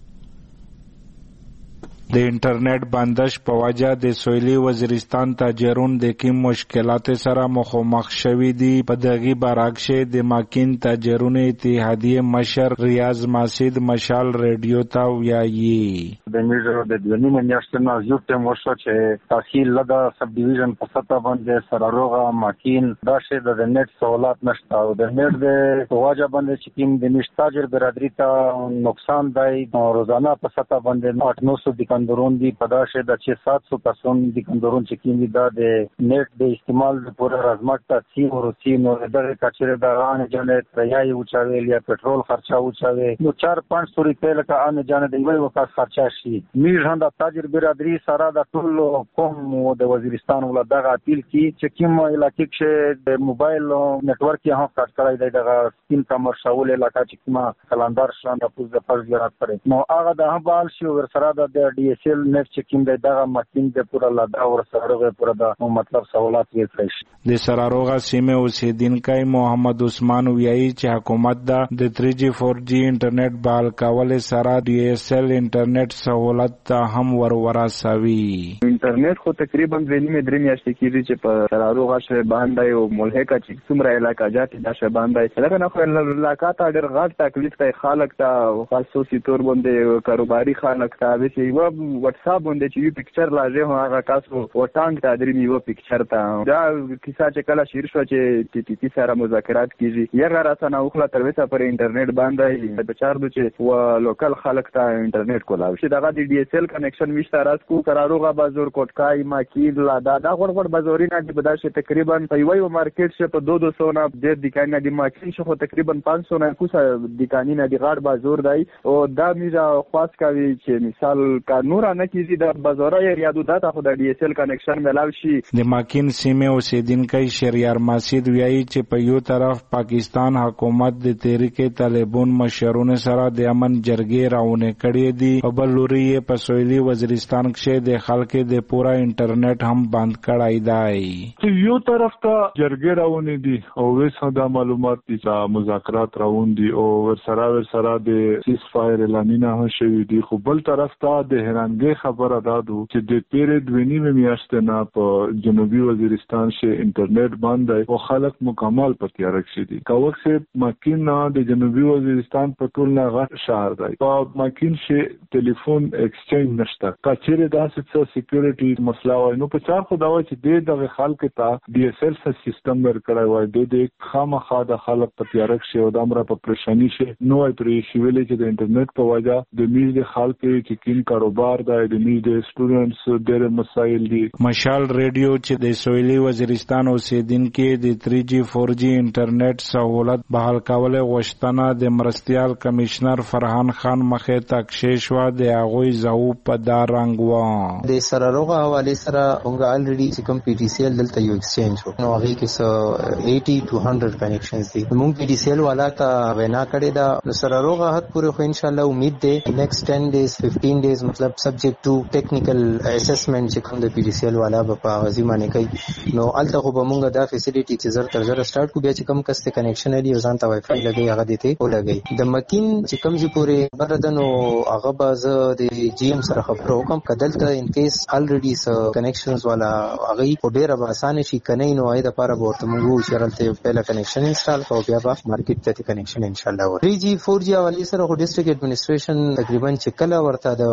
د انټرنیټ بندش په وجه د سویلي وزیرستان تاجرون د کوم مشکلات سره مخامخ شوي دي. په دغه برعکس د ماکین تاجرون اتحادیه مشر ریاض ماسید مشال رادیو ته وایي د میډر د دنیمه میاشتې نه یو ټیم وشو چې تحصیل لده سب ډیویژن په سطح باندې سره روغه ماکین دا شی د نت سہولت نشته او د نت د وجه باندې چې کوم د مشتاجر برادری ته نقصان دی. روزانه په سطح باندې 800 دکاندارون دی په داشه د 700 کسان دکاندارون چې کیندي دا د نت د استعمال د پوره رزمت ته سی او روسی نو د کچره د ان جنې تریای او چاویل یا پټرول خرچه او چاوي نو 4-500 روپے لکه ان جنې د یوه وخت خرچه شي. میر هند تاجر برادری سره د ټول قوم د وزیرستان ول دغه اپیل کی چې کوم علاقې کې د موبایل نتورک یې هم کټ کړای دی دغه سپین کمر شاول علاقې چې کومه کلندر شان د پوز د فرض جرات پرې نو هغه د هبال شي ور سره د ډي اس ال نت چې کوم دی دغه ماشين د پوره لاده او سره پوره د مطلب سہولت یې کړی. د سراروغه سیمه اوسیدونکو محمد عثمان ویایي چې حکومت د 3G 4G انټرنیټ بحال کول سره ډي اس ال انټرنیټ سہولت ته هم ورسوي. انټرنیټ خو تقریبا 2.5 میاشتې کېږي چې په سراروغه شې باندې او ملحقه چې څومره علاقې جاتې د شې باندې لکه نه خو علاقې ته ډېر غټ تکلیف کوي خلک ته خاصوي تور باندې کاروباري خلک ته چې واتس اپ باندې چې یو پکچر لازم هغه کاسو وټانګ ته درې یو پکچر ته دا کیسه چې کله شیر شو چې ټي سره مذاکرات کیږي یغه راسنه اوخله تر وسه پر انټرنیټ باندې د چار د چې و لوکل خلک ته انټرنیټ کولاو شي دغه د ډي اس ال کنیکشن وشته راز کو قراروغه بازور کوټکای ماکید لا دا غړ بازورینه د بداشه تقریبا په یو مارکیټ شه په 200 نه د دکانه د ماکین شو تقریبا 500 نه کوسه دکانینه د غړ بازور دی او دا میزه خاص کوي چې مثال قانون نه کیږي د بازارای ریاضو داتا خو د ډي اس ال کنیکشن ملاو شي. د ماکین سیمه اوسیدونکو شریار ماسید ویایي چې په یو طرف پاکستان حکومت د تحریک طالبان مشرونو سره د امن جرګې راونه کړې دي او بل لوري په سویلي وزیرستان کې د خلکو د پورا انټرنیټ هم بند کړای دی. یو طرف ته جرګې راونه دي او وسه د معلومات دي چې مذاکرات راون دي او ورسره د سیس فایر اعلانونه هم شوي دي خو بل طرف ته د هرانګي خبره دادو چې د پیره 2.5 میاشتې نه په جنوبي وزیرستان کې انټرنیټ بند دی او خلک مکمل په تیار کې دي. کوکسه ماکین د جنوبي وزیرستان په ټول نه غټ شهر دی. په ماکین کې ټلیفون ایکسچینج نشته. کچېره داسې څه سکیورټي مسله وای نو په چار خو دا وای چې دغه خلک ته ډي اس ال سیستم ورکړای وای د خامخا د خلک په تیار کې او د امر په پریشانی شي نو ای پرې شي ویلې چې د انټرنیټ په وجه د میز د خلک چې کین کاروبار د میز د سټوډنټس ډېر مسایل دي. مشال ریډیو چې د سویلي وزیرستان اوسیدونکو د 3G 4G انټرنیټ سہولت بحال کول غوښتنه د مرستيال کمشنر فرحان خان مخې ته کښېښوه د هغوی ځواب په دا رنګ و. د سراروغه حواله سره موږ الریډي چې کوم پی ټي سی ال دلته یو ایکسچینج وو نو هغه کې 80 to 100 کنیکشنز دي. موږ پی ټي سی ال والا ته وینا کړې دا سراروغه حد پورې خو ان شاء الله امید ده نیکسټ 10 days 15 days مطلب سبجیکټ ټو ټیکنیکل اسسمنت چې کوم د پی ډي سی ال والا په غزي باندې کوي نو الته خو به مونږ دا فیسیلیټي چې زر تر زر سٹارټ کو بیا چې کم کسته کنیکشن لري ځان ته وای فای لګي هغه دته او لګي د مکین چې کم چې پورې بردنو هغه باز د جی ام سره خبرو کوم کدلته ان کیس الریډي س کنیکشنز والا هغه په ډیره به اسانه شي کنه نو اې د لپاره ورته مونږ شرلته پهلا کنیکشن انسټال کوو بیا به مارکیټ ته کنیکشن ان شاء الله 3G 4G والی سره خو ډیسټریکټ اډمنستریشن تقریبا چې کله ورته د تاجر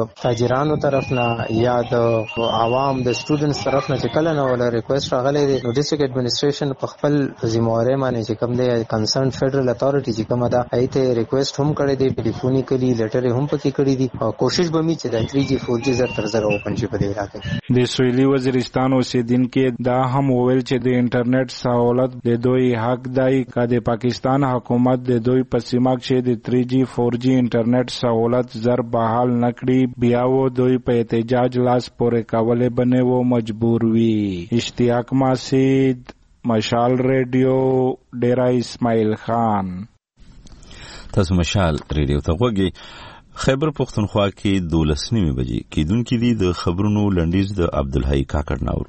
مشرانو طرف نه یا د عوام د سټوډنټس طرف نه چې کله نه ولا ریکوست راغلی دی نو ډیسټریکټ اډمنسټریشن په خپل ذمہواری باندې چې کوم دی کنسرن فدرل اتھارټي چې کومه ده ایته ریکوست هم کړی دی ټلیفونیکلی لیټر هم پکې کړی دی او کوشش به می چې د 3G 4G زر تر زر اوپن شي په دې علاقې د سویلي وزیرستان اوسیدونکو دا هم وویل چې د انټرنیټ سہولت د دوی حق دی که د پاکستان حکومت د دوی په سیمه کې د 3G 4G انټرنیټ سہولت زر بحال نکړي بیا و دوی په احتجاج لاس پورې کولې بنه و مجبور وي. اشتیاق ماسید، مشال ریډیو، ډیرا اسماعیل خان. تاسو مشال ریډیو ته غوږی. خیبر پختونخوا کې 12:30 بجې کېدونکې دي د خبرونو لنډیز د عبدالحی کاکړ ناور.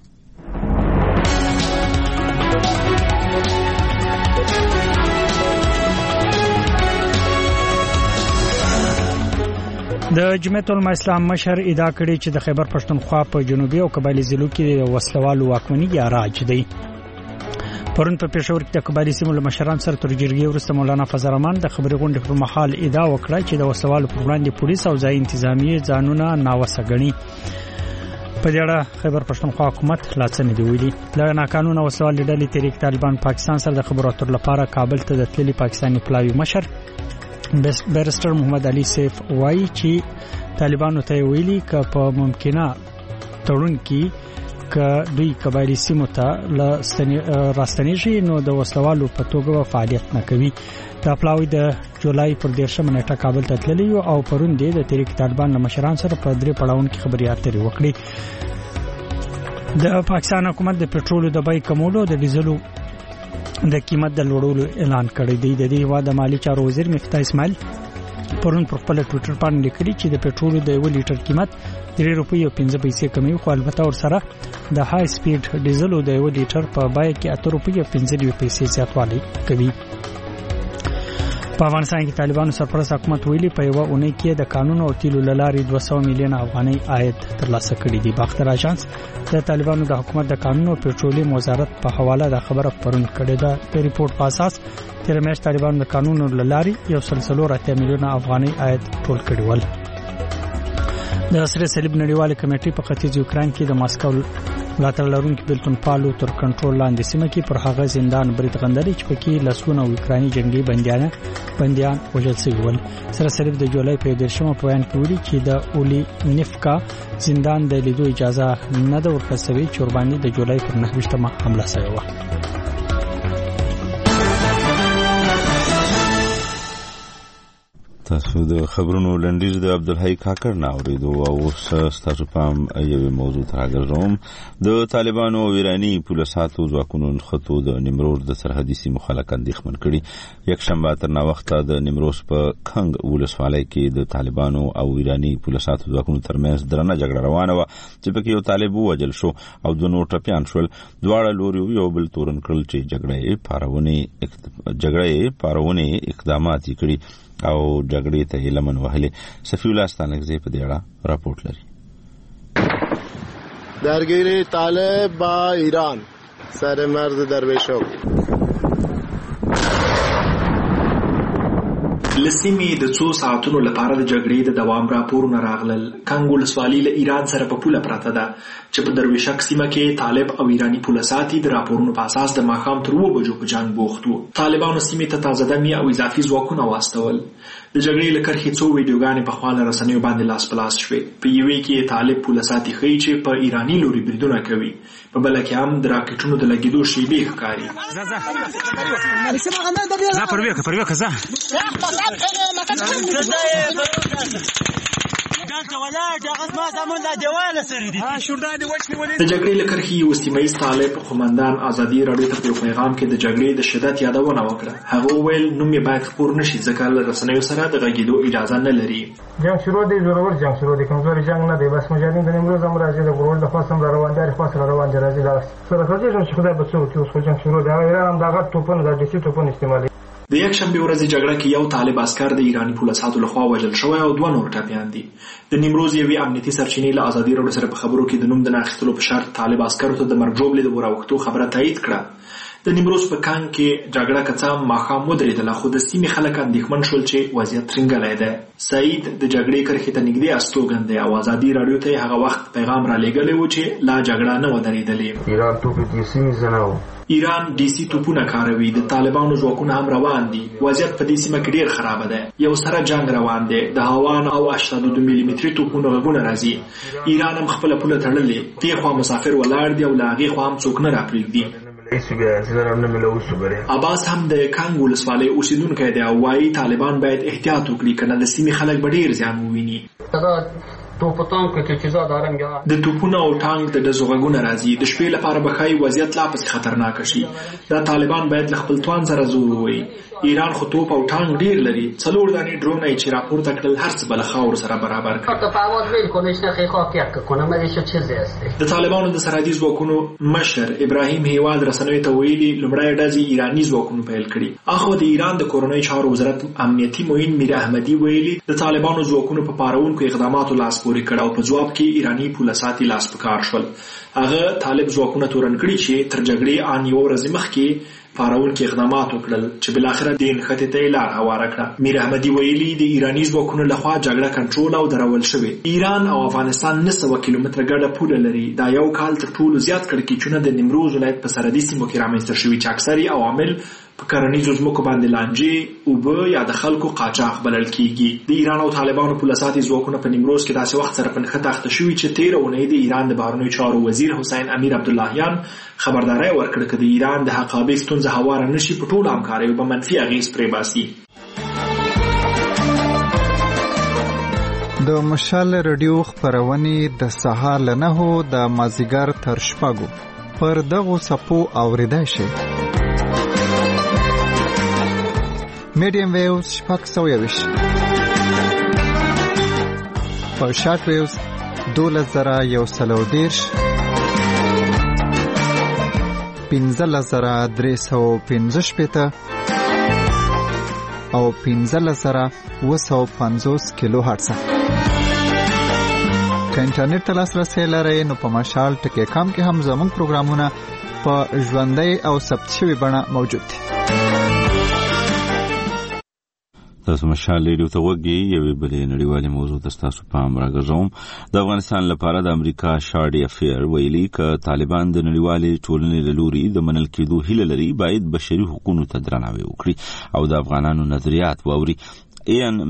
د جمعیت العلماء اسلام مشر ادعا کړې چې د خیبر پښتونخوا په جنوبي او قبایلی ضلعو کې وسلوالو واکمني یا راج دی. پرون په پېښور کې د قبایلی سیمو له مشرانو سره تر جرګې وروسته مولانا فضل الرحمن د خبري غونډې پر مهال ادعا وکړه چې د وسلوالو پر وړاندې پولیس او ځایي انتظامیه ځانونه ناوسه ګڼي. په دې اړه خیبر پښتونخوا حکومت لا څه نه دی ویلي. له ناقانونه وسلوال ډلې تحریک طالبان پاکستان سره د خبرو اترو لپاره کابل ته د تللي پاکستاني پلاوي مشر بیرسټر محمد علي سیف وایي چې طالبانو ته ویلي ک په ممکنه تړون کې ک دوی قبایلی سیمو ته راستنیږي نو د وسلوالو په توګه فعالیت نه کوي. دا پلاوی د جولای پر 13 نیټه کابل ته تللی او پرون د تحریک طالبان له مشران سره په 3 پړاوونو کې خبري اترې وکړي. د پاکستان حکومت د پټرولو د بیې کمولو د ډیزلو د قیمت د لوړولو اعلان کړی دی. د دې هوا د مالی چارو وزیر مفتاح اسماعیل پرون پر خپل ټوئیټر باندې لیکلي چې د پټرولو د 1 لیټر قیمت 3 روپۍ او 15 پیسې کمی خو البته ور سره د های سپیډ ډیزلو د 1 لیټر په بیه کې 8 روپۍ او 15 پیسې زیاتوالی کوي. په افغانستان کې طالبانو سرپرست حکومت ویلي په یو اونۍ کې د قانون او تیلو لاري 200 میلیون افغانۍ عاید ترلاسه کړی دی. باختر اژانس د طالبانو د حکومت د قانون او پټرولیم وزارت په حواله د خبره پرون کړې ده. د ریپورت په اساس تیر میاشت طالبانو د قانون او لاري 1.8 میلیون افغانۍ عاید ټول کړی ول. د سره صلیب نړیوال کمیټې په ختیځ یوکران کې د ماسکو ملاتړ لرونکو بلتون پالو تر کنټرول لاندې سیمه کې پر هغه زندان برید غندلې چې پکې لسګونه یوکراني جنگي بنديان وژل شوي ول. سره صلیب د جولای په 13 په بیان کې ویلي چې د اولی نیفکا زندان د لیدو اجازه نه ده ورکړل شوې چې ورباندې د جولای پر 9 حمله شوې و. تاسو د خبرونو لنډیز د عبدالحی کاکړ نه اوریدو او اوس تاسو پام یوې موضوع ته راګرځوم. د طالبانو او ایرانی پولیساتو ځواکونو خطو د نیمروز د سرحدي سیمو خلک اندېښمن کړي. یکشنبه تر ناوخته د نیمروز په کنګ ولسوالۍ کې د طالبانو او ایرانی پولیساتو ځواکونو ترمنځ درنه جګړه روانه وه چې پکې یو طالب ووژل شو او د نور ټپیان شول. دواړه لوري یو بل تورن کړل چې جګړه یې پارونې اقدامات کړي او جګړې ته لمن وهلې. صفی الله ستانکزی په دې اړه راپورټ لري. درگیری طالب با ایران سر مرز درویشوک. لسیمې د 2 ساعتونو لپاره د جګړې د دوام راپورونه راغلل. کنګ ولسوالۍ له ایران سره په پوله پراته ده چې په درویشک سیمه کې طالب او ایرانی پولیساتي د راپورونو په اساس د ماښام تر 2 بجو په جنگ بوخت وو. طالبانو سیمې ته تازه دمي او اضافي ځواکونه واستول. د جګړې له کرښې 2 ویډیوګانې په خپل رسنیو باندې لاس په لاس شوې. په یوې کې طالب پولیساتي ښیي چې په ایرانی لوري بریدونه کوي، په بل کې هم د راکټونو د لګیدو شیبې ښکاري. د جګړې له کرښې یو سیمه‌ییز طالب قومندان ازادي راډیو ته په پیغام کې د جګړې د شدت یادونه وکړه. هغه وویل نوم یې باید خپور نشي ځکه له رسنیو سره د غږیدو اجازه نه لري. جنگ شروع دی، زورور جنگ شروع دی، کمزوري جنگ نه دی. بس مجاهدین د نیمروز هم راځي، د ګورول د خاصم روان دي، خاص روان دي راځي. دا سره راځي چې خدای بچو چې اوس جنگ شروع دی. ایران هم دغه توپونه د ډیسي توپونه استعمالوي. د یک شنبه ورځې جګړه کې یو طالب عسكر د ایرانی پولیسو لخوا وژل شوی او 2 نور ټپیان دي. د نیمروز یوې امنیتي سرچینې له ازادي راډیو سره په خبرو کې د نوم د ناخیستلو په شرط طالب عسکرو ته د مرګ جوړې د وراوښتو خبره تایید کړه. د نیمروز په کان کې جګړه کڅام ماښام ودرېدله، خو د سیمې خلک اندېښمن شول چې وضعیت څنګه دی. سعید د جګړې کرښې ته نږدې استوګن دی او ازادي راډیو ته هغه وخت پیغام را لېږلی و چې لا جګړه نه و درېدلې. ایران توپ دي سیمې زناو ایران ډیسی توپونه کاروي، د طالبانو ځواکونه هم روان دي. وضعیت په دې سیمه کې ډیر خراب دی. یو سره جنگ روان دی، د هاوان او 82 ملي متري توپونو غږونه راځي. ایران هم خپل پوله تړلې، پیخوا مسافر ولاړ دي او لا هغې خوا هم څوک نه راپرېږدي. عباس هم د کانګ ولسوالۍ اوسیدونکی دی او وایي طالبان باید احتیاط وکړي، کنه د سیمې خلک به ډیر زیان وویني. د توپونو او ټانک د ډزو غږونه راځي. د شپې لپاره به ښایي وضعیت لا پسې خطرناک شي. دا طالبان باید له خپل توان سره زور ووایي. ایران خو توپ او ټانک ډیر لري. 4 دانې ډرونه یې چې راپورته کړل هر څه به له خاورو سره برابر کړي. د طالبانو د سرحدي ځواکونو مشر ابراهیم هیواد رسنیو ته ویلي لومړی ډزې ایراني ځواکونو پیل کړي. اخو د ایران د کورنۍ چارو وزارت امنیتي معین میر احمدي ویلي د طالبانو ځواکونو په پارونکو اقداماتو لاس پورې کړ او په ځواب کې ایرانی پولیسات لاس په کار شول. هغه طالب ځواکونه تورن کړي چې تر جګړې ان یو ورځ مخکې پارونکو اقدامات وکړل چې بل اخر د نښتې ته لار هواره کړه. میر احمدي ویلي د ایرانی ځواکونو لخوا جګړه کنټرول او درول شوې. ایران او افغانستان 900 کیلومتره ګډه پوله لري. دا یو کال تر ټولو زیات کړکېچونه د نیمروز ولایت په سرحدي سیمو کې رامنځته شوي چې اکثري عوامل په کرنیزو ځمکو باندې لانجې، اوبه یا د خلکو قاچاق بلل کیږي. د ایران او طالبانو پولیساتي ځواکونه په نیمروز کې داسې وخت سره په نښته اخته شوي چې 13 اونۍ د ایران د بهرنیو چارو وزیر حسین امیر عبداللهیان خبرداری ورکړه چې د ایران د حقابې ستونزه هواره نشي، په ټولو همکاریو به منفي اغېز پرې باسي. د مشال رادیو خپرونې د سهار له 9 د مازیګر تر 6 پر دغو څپو اورېدای شي. میډیم ویوز 620 په شارټ ویوز 12130 15315 او 15750 کیلو هرتز. که انټرنیټ ته لاسرسی لرئ نو په مشال ټکی کام کې هم زموږ پروګرامونه په ژوندۍ او ثبت شوي بڼه موجود دي. تاسو مشال ریډیو ته وګورئ. یوې بلې نړیوالې موضوع ته ستاسو پام راګرځوم. د افغانستان لپاره د امریکا شاډي افیر ویلي چې طالبان د نړیوالې ټولنې له لوري د منل کېدو هیله لري باید بشري حقوقو ته درناوی وکړي او د افغانانو نظریات واوري. ایان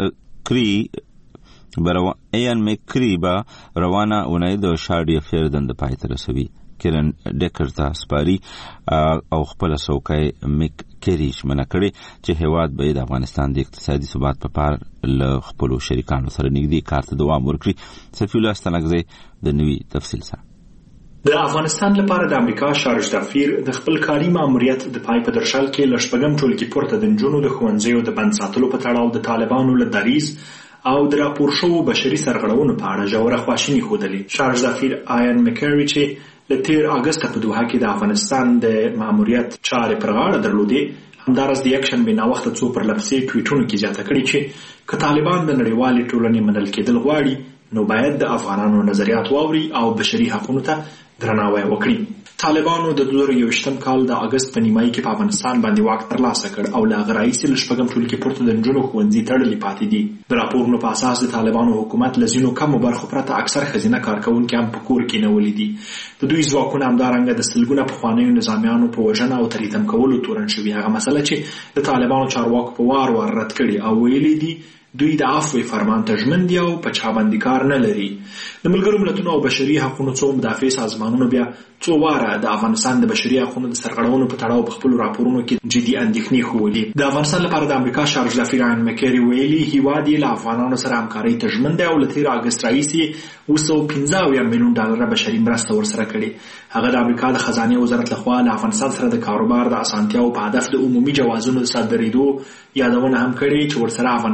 مکری به روانه اونۍ د شاډي افیر دنده پای ته رسوي. کرن ډیکر ته سپاري او خپل څوکۍ میک کری ژمنه کړې چې هیواد به د افغانستان د اقتصادي ثبات په پار له خپلو شریکانو سره نږدې کار ته دوام ورکړي. صفي الله استنګزی د نوي تفصیل سره. د افغانستان لپاره د امریکا شارج دافیر د خپل کاري ماموریت د پای په درشل کې له شپږم ټولګي پورته د نجونو د ښوونځیو د بند ساتلو په تړاو د طالبانو له دریځ او د راپور شوو بشري سرغړونو په اړه ژوره خواشیني ښودلې. شارج دافیر آیان مکری چې له 13 اگست په دوحه کې د افغانستان د ماموریت چارې پر غاړه درلودې، همداراز د یک شنبې ناوخته څو پرلپسې ټویټونو کې زیاته کړې چې که طالبان د نړیوالې ټولنې منل کېدل غواړي نو باید د افغانانو نظریات واوري او بشري حقوقو ته درناوی وکړي. طالبانو د 2021 کال د اگست په نیمایي کې په افغانستان باندې واک ترلاسه کړ او له هغه راهیسې له شپږم ټولګي پورته د نجونو ښوونځي تړلي پاتې دي. د راپورونو په اساس د طالبانو حکومت له ځینو کمو برخو پرته اکثر ښځینه کارکوونکي هم په کور کې نیولي دي. د دوی ځواکونه همدارنګه د سلګونه پخوانیو نظامیانو په وژنه او تریدم کولو تورن شوي. هغه مسله چې د طالبانو چارواکو په وار وار رد کړي او ویلي دي دوی د عفوې فرمان ته ژمن دي او په چا باندې کار نه لري. د ملګرو ملتونو او بشري حقوقو څو مدافع سازمانونو بیا څو واره د افغانستان د بشري حقوقو د سرغړونو په تړاو په خپل راپورونو کې جدي اندېښنې ښودلې. د افغانستان لپاره د امریکا شارج دافیر آیان مکری ویلي هیواد یې له افغانانو سره همکارۍ ته ژمن دی او له 13 اگست راهیسې 215 میلیون ډالر بشري مرسته ورسره کړې. هغه د امریکا د خزانه وزارت لخوا له افغانستان سره د کاروبار د اسانتیاو په هدف د عمومي جوازونو د صادرېدو یادونه هم کړې چې ورسره افغانستان ته د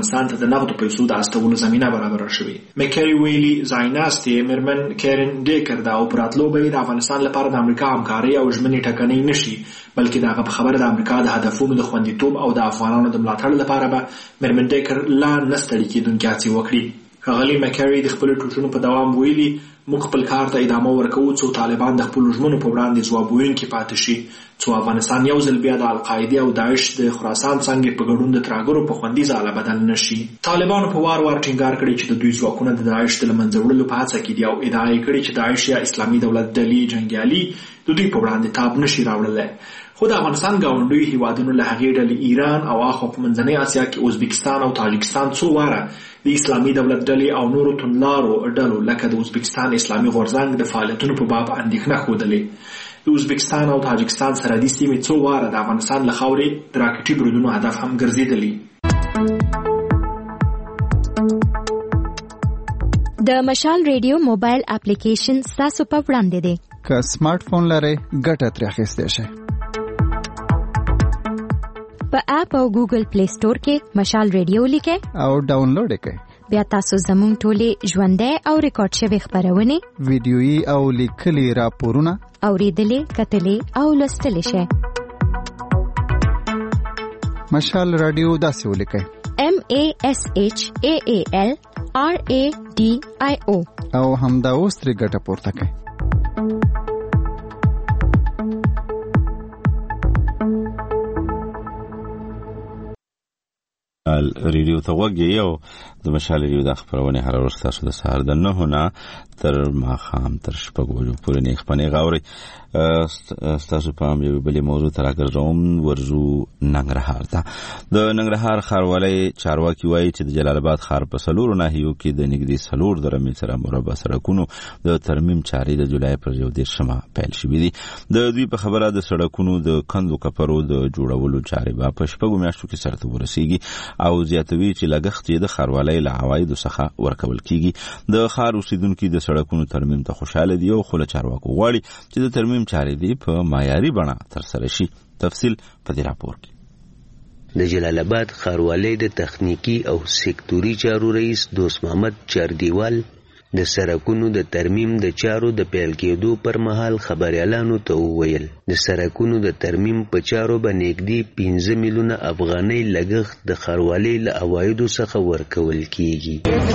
د نغدو پیسو د استولو زمینه برابره شوې. مکری ویلي ځایناستې میرمن کیرن ډیکر دا او پراتلو به د افغانستان لپاره د امریکا همکاري او ژمنې ټکنۍ نشي، بلکې دا په خبره د امریکا د هدفونو د خوندیتوب او د افغانانو د ملاتړ لپاره به میرمن ډیکر لا نستړي کېدونکې هڅې وکړي. ښاغلي مکری د خپلو ټوټونو په دوام ویلي موږ خپل کار ته ادامه ورکوو څو طالبان د خپلو ژمنو په وړاندې ځواب ویونکي پاتې شي، څو افغانستان یو ځل بیا د القاعدې او داعش د خراسان څانګې په ګډون د ترهګرو په خوندي ځاله بدل نه شي. طالبانو په وار وار ټینګار کړی چې د دوی ځواکونه د داعش د له منځه وړلو په هڅه کې دي او ادعا یې کړې چې داعش یا اسلامي دولت ډلې جنګیالي د دوی په وړاندې تاب نشي راوړلی. خو د افغانستان ګاونډیو هیوادونو له هغې ډلې ایران او اخوا په منځنۍ اسیا کې ازبکستان او تاجکستان څو واره د اسلامي دولت ډلې او نورو توندلارو ډلو لکه د ازبکستان اسلامي غورځنګ د فعالیتونو په باب اندېښنه ښودلې. د ازبکستان او تاجکستان سرحدي سیمې څو واره د افغانستان له خاورې د راکټي بریدونو هدف هم ګرځېدلي. د مشال ریډیو موبایل اپلیکیشن ستاسو په وړاندې دی. که سمارټ فون لرئ ګټه ترې اخیستی شئ. په اپ او ګوګل پلی سٹور کې مشال ریډیو لیکئ او ډاونلوډ یې کړئ. بیا تاسو زموږ ټولې ژوندۍ او ریکارډ شوې خپرونې، ویډیويي او لیکلي راپورونه اورېدلې، کتلې او لوستلی شئ. مشال رادیو داسې ولیکئ: MASHAAL RADIO او همدا اوس ترې ګټه پورته کړئ. ریډیو ته غوږ یې او د مشال ریډیو د خپرونې هر ورځ تاسو د سهار د 9 نه تر ماښام تر 6 بجو پورې نه خپرونې غاوري. ستاسو په هم یو بلې موضوع ته راګرځوم. ورزو ننګرهار ته. د ننګرهار ښاروالۍ چارواکي وایي چې د جلال آباد ښار په 4 ناحیو کې د نږدې 4 درمل سره مربع سړکونو د ترمیم چارې د جولای پر 11 پیل شوې دي. د دوی په خبره د سړکونو د کندو کپرو د جوړولو چارې به په 6 میاشتو کې سرته ورسیږي او زیاتوي چې لګښت یې د ښاروالۍ له عوایدو څخه ورکول کیږي. د ښار اوسیدونکو د سړکونو ترمیم ته خوشاله دي او خو له چارواکو غواړي چې د ترمیم چارې دې په معیاري بڼه ترسره شي. تفصیل په دې راپور کې. د جلال آباد ښاروالۍ د تخنیکی او سکتوري چارو رئیس دوست محمد چاردیوال د سړکونو د ترمیم د چارو د پیل کېدو پر مهال خبريالانو ته وویل د سړکونو د ترمیم په چارو باندې نږدې 15 میلیونه افغانۍ لګښت د ښاروالۍ له عوایدو څخه ورکول کیږي.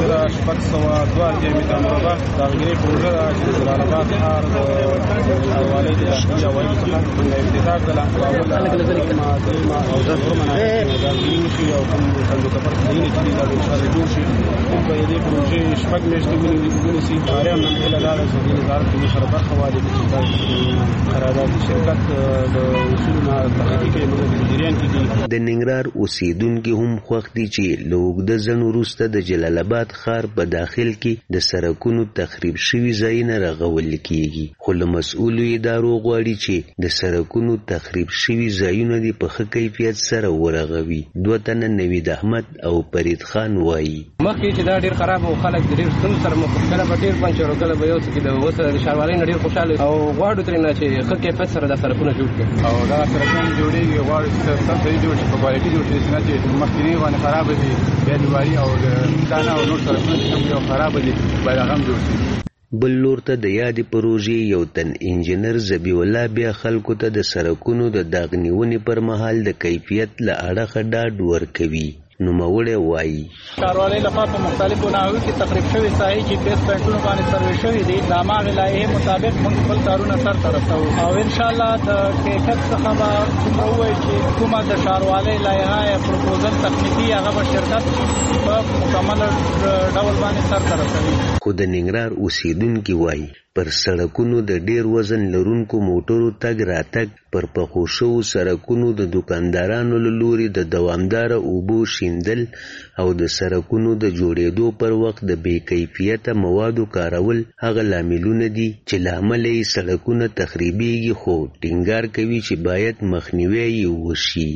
ونیسي اړین نه لاره چې د وزارت د سره برخه والی چې قرارداد شرکت د اصولنا تحقیقي مدیریان کې د ننګرهار اوسیدونکو هم خوښ دي چې لوګد زنو روسته د جلال آباد ښار په داخل کې د سړکونو تخریب شوی ځایونه رغول کیږي خو له مسؤلو ادارو غواړي چې د سړکونو تخریب شوی ځایونه د په ښه کیفیت سره ورغوي. دوه تنه نوید احمد او فرید خان وایي مخکې چې دا ډیر خراب او خلک ډیر ستونزې سره مخ کله په ډیر پنځه کله به یو څه کې د وسره ښاروالۍ ډیر خوشاله او غواړو ترې نه چې ښه کیفیت سره د سړکونه جوړ کړي او دا سړکونه جوړېږي غواړو چې سب صحیح جوړ شي په کوالټي جوړ شي چې مخکینی باندې خراب دي بیا دیوالي او د دانا او نور سړکونه چې یو خراب دي باید هغه جوړ شي. بل لور ته د یادې پروژې یو تن انجنیر ذبیح الله بیا خلکو ته د سړکونو د داغنیونې پر مهال د کیفیت له اړخه ډاډ ورکوي. نوموړی وایي ښاروالۍ لخوا په مختلفو ناحیو کې تخریب شوي ساحې چې پیس پوینټونو باندې سروې شوي دي د هماغې لایحې مطابق موږ خپل کارونه سرته رسوو او انشاءالله د کیفیت څخه به څومره ووایي چې کومه د ښاروالۍ لایحه یا پروپوزل تخنیکي هغه به شرکت په مکمله ډول باندې سرته رسوي. خو د ننګرهار اوسیدونکي وایي پر سړکونو د ډیر وزن لرونکو موټرو تګ راتګ پر پخو شوو سړکونو د دکاندارانو له لوري د دوامداره اوبو شیندل او د سړکونو د جوړېدو پر وخت د بې کیفیته موادو کارول هغه لاملونه دي چې له امله یې سړکونه تخریبېږي خو ټینګار کوي چې باید مخنیوی یې وشي.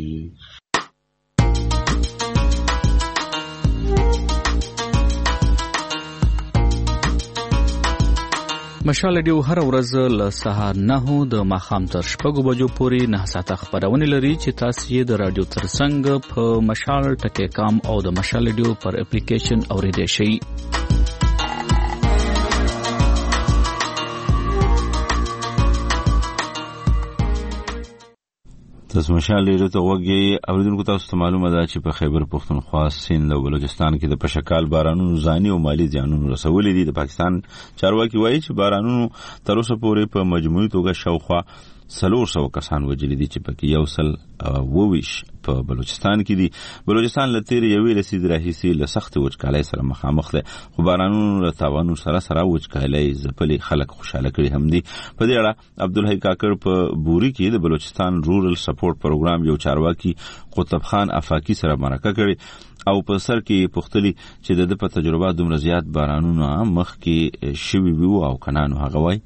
مشال ریډیو هر ورځ له سهار 9 د ماښام تر 6 بجو پورې 9 ساعته خبرونه لري چې تاسو یې د رادیو ترڅنګ په مشال.com او د مشال ریډیو پر اپلیکیشن اوریدئ شئ. تاسو مشال ریډیو ته وګورئ. اوریدونکو تاسو ته معلومه ده چې په خیبر پختونخوا، سند او بلوچستان کې د پشکال بارانونو ځاني او مالی زیانونو رسولې دي. د پاکستان چارواکي وایي چې بارانونو تر اوسه پورې په مجموعي توګه شاوخوا 400 کسان وژلي دي چې پکې 122 په بلوچستان کې دي. بلوچستان له تیر یوې لسیدې راهیسې له سخت وچکالۍ سره مخامخ دی، خو بارانونو له تاوانو سره وچکالۍ ځپلي خلک خوشاله کړي هم دي. په دې اړه عبدالحی کاکړ په بوري کې د بلوچستان رورل سپورټ پروګرام یو چارواکي قطب خان افاقي سره مرکه کړي او په سر کې پختلی چې د په تجربه دومره زیات بارانونو مخکې شوي وو او کنانو هغه وای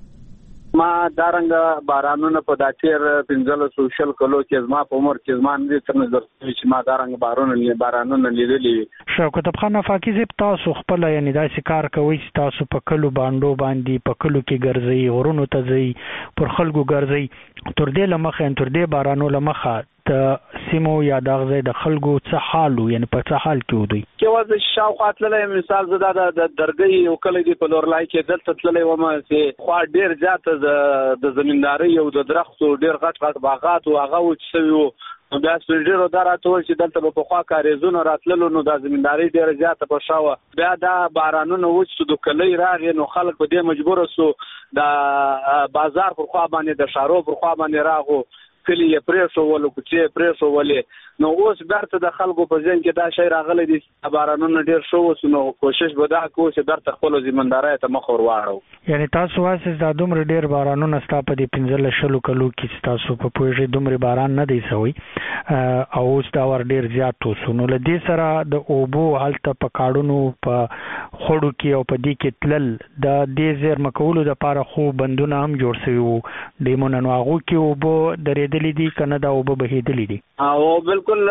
ما دارنګ بارانونه په داتیر 1500 کلو کې زما په عمر کې زما نه تر نظر چې ما دارنګ بارانونه لیدلې. شوکت خان افاقي زپ تاسو خپل یعنی داسې کار کوي چې تاسو په کلو باندې په کلو کې ګرځي، غرونو ته ځي، پر خلکو ګرځي، تر دې بارانو لمخه د سیمو یا دغه د خلکو څه حالو یعنی په څه حال کې ودی کې وځي شاوخوا تللې مثال زدا د درګي یو کله دی په لورلای کې دلته تللې و ما چې خوا ډیر زیات د زمینداري او د درختو ډیر غټ باغات او هغه وڅوي بیا سپیډرو دراتو چې دلته په خوا کاریزونو راتللو نو د زمینداري ډیر زیات په شاوه بیا دا بارانونو وڅو د کلی راغی نو خلک په دې مجبور سو د بازار پر خوا باندې د شارو پر خوا باندې راغو کلی یې پریسو ولو کوچې پریسو ولې نو اوس برته د خلکو په ځین کې دا شی راغلی دي بارانونه ډیر شو نو کوشش ودا کو چې برته خپل زمینداري ته مخ ور واړو. یعنی تاسو واسه د دومره ډیر بارانونه ستا په دې 15 کلو کې تاسو په پوهې دومره باران نه دی سوی او اوس دا ور ډیر زیات وسو نو لدې سره د اوبو حالت په کاډونو په خړو کې او په دې کې تلل د دې زیر مکولو د لپاره خو بندونه هم جوړ شوی وو دیمون نو هغه کې اوبو درېدلې دي کنه دا اوبو بهېدلې دي او بالکل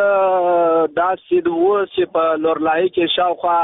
دا سید وو چې په لورلای کې شاوخوا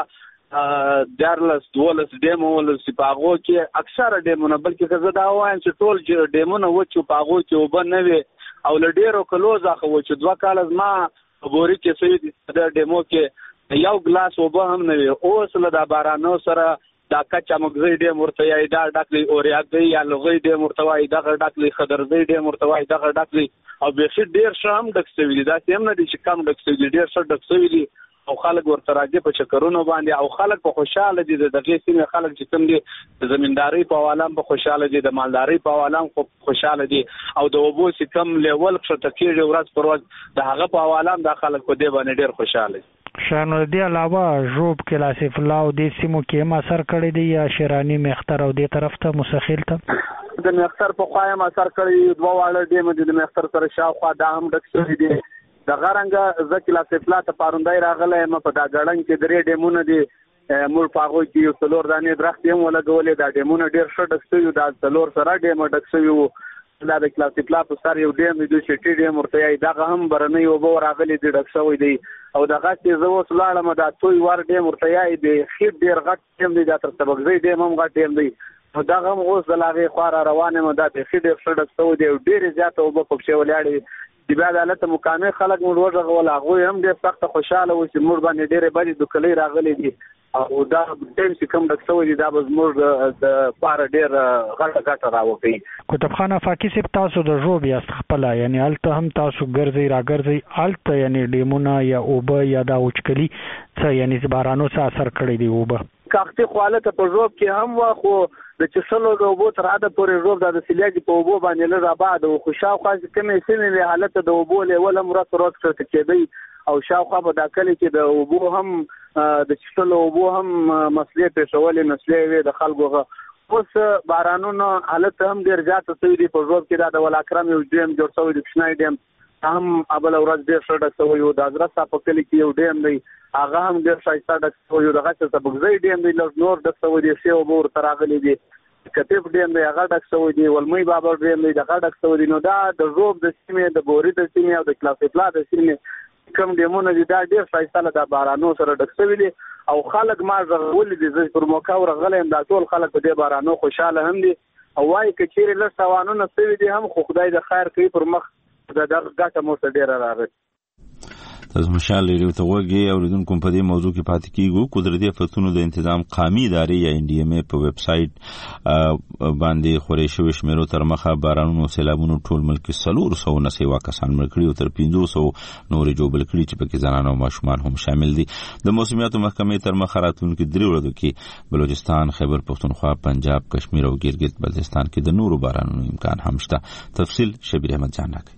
دارلس دولس ډیمو ول سپاغو کې اکثر ډیمونه بلکې زه دا وایم چې ټول ډیمونه و چې پاغو کې وبنوي او لډیرو کلوز اخو چې 2 کال ما بوري کې سوي د ډیمو کې یو ګلاس وبه هم نه وي اوس له دا بارانو سره دا کچا مغزي ډیم ورته یې دا ډاکلي اورياګي یا لغوي ډیم ورته وای دا ډاکلي خضرزي ډیم ورته وای دا ډاکلي او به څه ډیر شام ډکسوي دا سیم نه دي چې کم ډکسوي ډیر څه ډکسوي دي او خلک ورته راځي په چکرونو باندې او خلک په خوشاله دي دغه سیمه خلک چې کوم دي د زمینداري په عالم په خوشاله دي د مالداري په عالم په خوشاله دي او د وبو چې کم لیول څه تکیږي ورځ پر ورځ د هغه په عالم د خلک په دې باندې ډیر خوشاله دي. شانو دې علاوه ژوب کې لاسف الله او دې سیمو کې ما اثر کړی دی یا شیرانی مختر او دې طرف ته مسخیل ته د مختر په خوایم اثر کړی دوه واړه دې د مختر سره شاوخوا د هم ډکسوي دي د غرنګ زکه لاسف الله ته پاروندای راغله م په دا ګړنګ کې درې ډیمونه دي مول پاغو کې یو څلور دانې درخت هم ولګولې دا ډیمونه ډیر ښه ډکسوي دا څلور سره ډیم ډکسوي دا د کلاسیک لا په سر یو ډیم دی چې ټی ډیم ورته یې دا هم برنه یو به راغلي دی ډکسوي دی او دغه چې زه اوس لاړم دا توي ور ډیم ورته یې دی خیر ډیر غټ ډیم دی دا تر سبقزي ډیم هم غټ ډیم دی نو دا هم اوس د لاغې خورا روانه مو دا خیر ډیر ښه ډکسوي دی ډیر زیات او په پښه ولاړی دی بیا د حالت مقامي خلک موږ ورغول هغه هم ډیر سخت خوشاله و چې موږ باندې ډیره بری د کلی راغلي دي او دا ټیم چې کوم ډکسوي دي دا به موږ د پاره ډیر غټه راوځي. کتاب خانه فاکی سپ تاسو د ژوب یا خپل یعنی الته هم تاسو ګرځي راګرځي الته یعنی ډیمونه یا اوبه یا دا وچکلی څه یعنی بارانو څه اثر کړی دی اوبه کاختي خواله په ژوب کې هم واخو د چسلو د اوبو تر اده پورې ژوب د سلیاجي په اوبو باندې لږه بعد او خوشاو خاص کمې سیمې حالت د اوبو له ولا مراد روز څه کېدی او شاوخوا په داخلي کې د اوبو هم د چسلو اوبو هم مسلې پېښولې مسلې وي د خلکو اوس بارانونو حالت هم ډیر زیات شوی دی په ژوب کې د ول اکرم یو ډیم جوړ شوی د کشنای ډیم هم ابل ورځ ډیر شډه شوی یو د حضرت په کلی کې یو ډیم دی هغه هم ډیر شایسته ډک شوی دغه څه سبقزي ډیم دی نور ډک شوی دی سی او بور تراغلی دی کتف ډیم دی هغه ډک شوی دی ولمي بابا ډیم دی هغه ډک شوی دی نو دا د ژوب د سیمې د بوري د سیمې او د کلاسیک لا د سیمې کوم ډیمونه دي دا ډیر شایسته د بارانو سره ډک شوی دي او خلک ما زغول دي پر موقع ورغلم دا ټول خلک په دې بارانو خوشاله هم دي او وايي کچېره له سوانونو سوي دي هم خو خدای د خیر کوي پر مخ د درګه مو ته ډیر راغی. تاسو مشال لري ته وګورئ او لیدونکو په دې موضوع کې پاتې کیږو. قدرتي آفتونو د تنظیم قومي ادارې یا NDMA په ویب سټ باندې خوري شوی شمیرو تر مخه بارانونو سیلابونو ټول ملک 300 نه سیوا کسان مړ کړي او تر 500 نور جوړ کړي چې پکې زنانه او ماشومان هم شامل دي. د موسمیاتو محکمې تر مخه راتلونکي 3 ورځې کې بلوچستان، خیبر پختونخوا، پنجاب، کشمیر او ګلګت بلتستان کې د نورو بارانونو امکان هم شته. تفصیل شبیر احمد جان راکړي.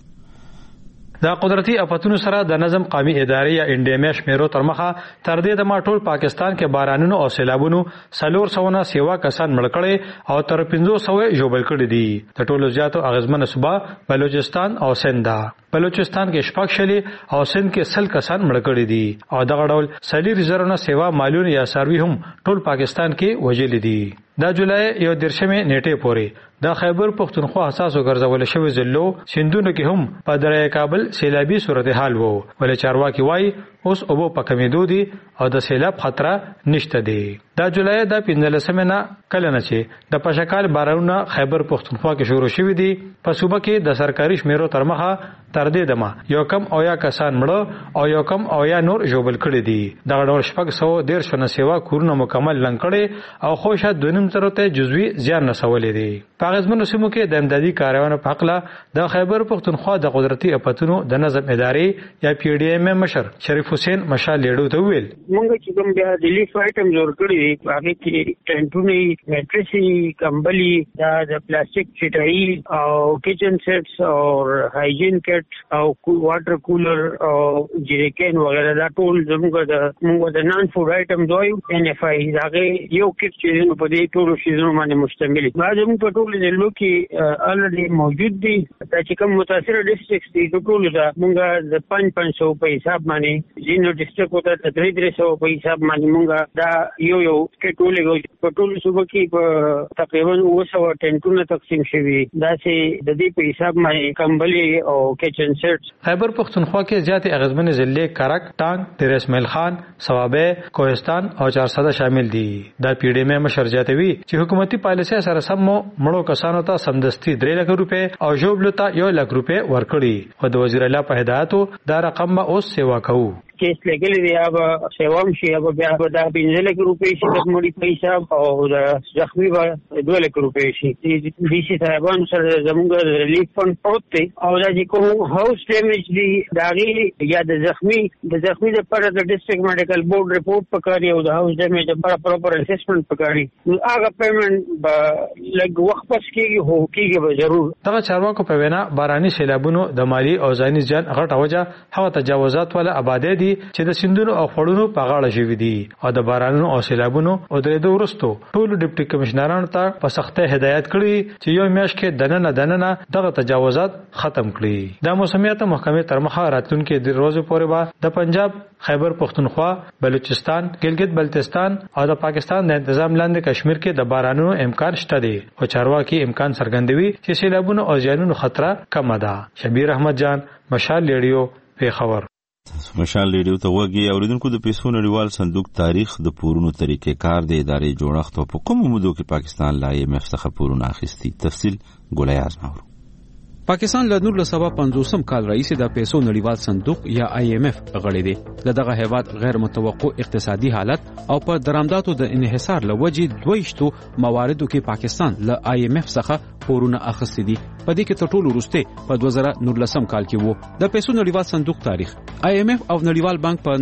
د قدرتي آفتونو سره د نظم قومي ادارې یا NDMA شمیرو تر مخه تر دې د ټول پاکستان کې بارانونو او سیلابونو 300 نه سیوا کسان مړ کړي او تر 500 ژوبل کړي دي. د ټولو زیاتو اغیزمن صوبه بلوچستان او سند ده. بلوچستان کې شپږ شلي او سند کې 100 کسان مړ کړي دي او دغه ډول سلی ریزرونه سیوا مالون یا سروي هم ټول پاکستان کې وجل دي. دا جولای 1 نیټه پورې د خیبر پختونخوا حساسو ګرځول شوی ضلعو سندونو کې هم په دریای کابل سیلابي صورتحال وو، ولې چارواکي وایي اوس اوبو په کمیدو دي او د سیلاب خطر نشته دی. دا جولای د 15 نه کله نه چې د پشکال بارانونه خیبر پختونخوا کې شروع شوی دي په صوبه کې د سرکاري شمیرو تر مخه تر دې دمه یو کم او یا کسان مړه او یو کم او یا نور ژوبل کړي دي. دغه ډول 613 نه سیوا کورونه مکمل لنګ کړي او خوشا 2.5 ترته جزوی زیان نسولې دي. پاغزمنو سیمو کې د امدادي کاروانو په حق له د خیبر پختونخوا د قدرتي آفتونو د نظم ادارې یا PDM مشر شریف حسین مشال لیډو ته ویل مونږ چې کوم بیا د لیف آیټم جوړ کړی دی هغه کې ټینټونه، میټریسي، کمبلي، د پلاستیک چټای او کچن سیټس او هایجین کټ او واټر کولر او جریکن وغیرہ دا ټول زموږ د نان فود آیټم دوی NFI هغه یو کټ چې په دې ټول شیزونو باندې مشتمل دي. زموږ په ټول ضلعو کې الریډي موجود دي. چې کوم متاثر ډیسټریکټس دي ټول دا مونږ د 500 په حساب باندې جینو ډیسټریکټ وته 300 په حساب باندې مونږ دا یو کټولې په ټول صوبه کې په تقریبا 200 ټینټونه تقسیم شوي. دا چې د دې په حساب باندې کمبلي او کچن سیټس. خیبر پختونخوا کې زیات اغیزمن ضلع کرک، ټانک، دیر اسماعیل خان، صوابه، کوهستان او 400 شامل دي. دا PDM مشر زیاتوي چې حکومتي پالیسي سره سم مړو کسانو ته سمدستي 3 لک روپے او ژوبلو ته 1 لک روپے ورکړي. خو د وزیر اعلی په هدایتو دا رقم به اوس سیوا کوو. کیس لګلې دی هغه سیوام شي هغه بیا به دا 15 لک روپے شي د مړي په حساب او د زخمی به 2 لک روپے شي. دي سي صاحبانو سره زموږ ریلیف فند پروت دی او دا چې کوم هاوس ډیمیج دی داغي یا د زخمی لپاره د ډیسټریکټ میډیکل بورډ ریپورت پکاري او د هاوس ډیمیج لپاره پراپر اسسمنت پکاري. هغه پیمنٹ به لګ وخت پس کېږي به ضرور. دغه چارواکو په وینا باراني سیلابونو د مالی او ځاني ځان غټه وجه هغه تجاوزات ولا آبادی دي چې د سندونو او خړونو په غاړه شوي دي او د بارانونو او سیلابونو او درېدو وروسته ټول ډیپټي کمشنرانو ته په سخته هدایت کړي چې یو میاشت کې دننه دغه تجاوزات ختم کړي. د موسمیات محکمې تر مخه راتلونکي 2 ورځې پورې به د پنجاب، خیبر پختونخوا، بلوچستان، ګلګت بلتستان او د پاکستان د تنظیم لاندې کشمیر کې د بارانونو امکان شته دی او چارواکي امکان څرګندوي چې سیلابونو او زیانونو خطر کم ده. شبیر احمد جان، مشال لیډیو، پیښور. مشال لیډیو ته وګورئ. اوریدونکو د پیسو نړیوال صندوق تاریخ د پورونو طریقې کار د ادارې جوړښت او په کومو مودو کې پاکستان لا IMF څخه پورونه اخیستي. تفصیل ګولای آزماور. پاکستان له 1950 کال راهیسې د پیسو نړیوال صندوق یا IMF غړی دی. دغه هیواد غیر متوقع اقتصادي حالت او په درآمداتو د انحصار لوجې 22 مواردو کې پاکستان له IMF څخه پورونه اخیستي دي. په دې کې تر ټولو وروسته په 2019 کال کې وو. د پیسو نړیوال صندوق تاریخ IMF او نړیوال بانک په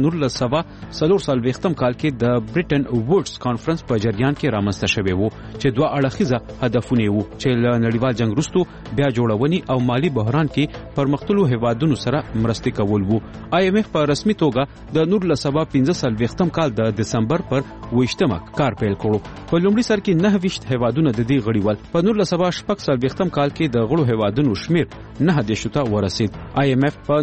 1940 کال کې د برټن وودز کانفرنس په جریان کې رامنځته شوی وو چې دوه اړخیزه هدفونه وو چې له نړیوال جنگ وروسته بیا جوړونی او مالی بحران کې پرمختللو هیوادونو سره مرستې کول وو. IMF په رسمي توګه د 1945 کال د دسمبر پر 20 کار پیل کړو. په لومړي سر کې 9 هیوادونه د دې غړي ول. په 1946 کال کې د غړو هیوادونو شمیر 9 ته ورسید. IMF په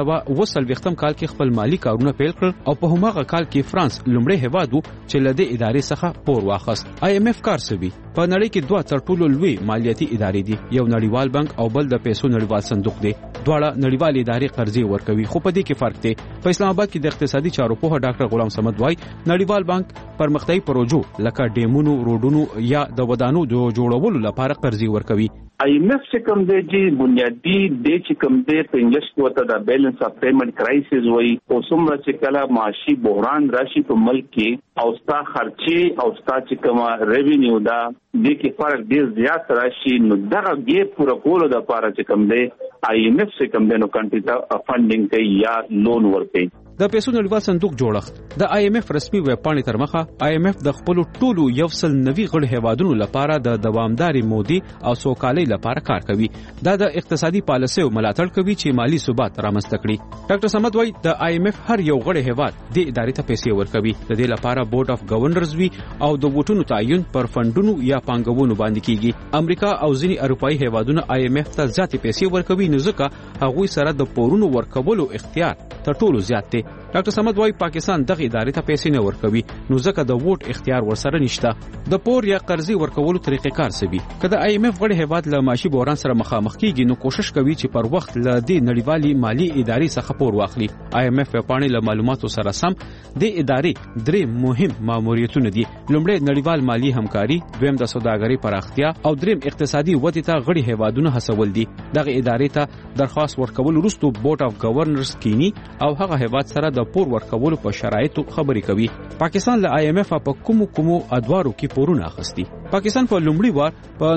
1920 کال کې خپل مالی کارونه پیل کړل او په هماغه کال کې فرانس لومړی هیواد و چې له دې ادارې څخه پور واخیست. IMF کار کوي. په نړۍ کې دوه تر ټولو لوی مالیاتي ادارې دي، یو نړیوال بانک او بل د پیسو نړیوال صندوق دی. دواړه نړیوال ادارې قرضې ورکوي، خو په دې کې فرق دی. په اسلام آباد کې د اقتصادي چارو پوه ډاکټر غلام صمد وایي نړیوال بانک پرمختیايي پروژو لکه ډیمونو، روډونو یا د ودانو د جوړولو لپاره قرضې ورکوي. IMF چې کوم دی چې بنیادی دی چې کوم دی په انګلیش کې وته د بیلانس اف پیمنٹ کرایسس وایي او څومره چې کله معاشي بحران راشي په ملک کې او ستا خرچې او ستا چې کومه ریوینیو دا د کې فرق ډیر زیات راشي، نو دغه ګیپ پوره کولو د لپاره چې کوم دی IMF چې کوم دی نو کنټری ته فنډینګ کوي یا لون ورکوي. د پیسو نړیوال صندوق جوړښت د IMF رسمي ویب پاڼې تر مخه IMF د خپل ټولو 190 غړي هیوادونو لپاره د دوامداري مودي او سوکالۍ لپاره کار کوي. دا د اقتصادي پالیسیو ملاتړ کوي چې مالی ثبات رامنځته کړي. ډاکټر صمد وایي د IMF هر یو غړي هیواد د ادارې ته پیسې ورکوي. د دې لپاره بورډ اف گورنرز وی او د ووټونو تعین پر فندونو یا پانګونو باندې کیږي. امریکا او ځینې اروپאי هیوادونه IMF ته ځاتې پیسې ورکوي، نو ځکه هغوی سره د پورونو ورکولو اختیار تر ټولو زیات دی. ډاکټر صمد وایي پاکستان دغه ادارې ته پیسې نه ورکوي، نو ځکه د ووټ اختیار ورسره نشته. د پور یا قرضې ورکولو طریقې کار سوي. کله IMF غړي هیواد له معاشي بحران سره مخامخ کیږي، نو کوشش کوي چې پر وخت له دې نړیوالي مالی ادارې څخه پور واخلي. IMF په پاڼې له معلوماتو سره سم د ادارې درې مهم ماموریتونه دي. لومړی نړیوال مالی همکاري، دویم د سوداګرۍ پراختیا او دریم اقتصادي ودې ته غړي هیوادونه هڅول دي. دغه ادارې ته درخواست ورکول وروسته بورډ اف گورنرز کینی او هغه هیواد سره د پور ورکولو په شرایطو خبرې کوي. پاکستان له IMF په کومو ادوارو کې پورونه اخیستي. پاکستان په لومړي وار په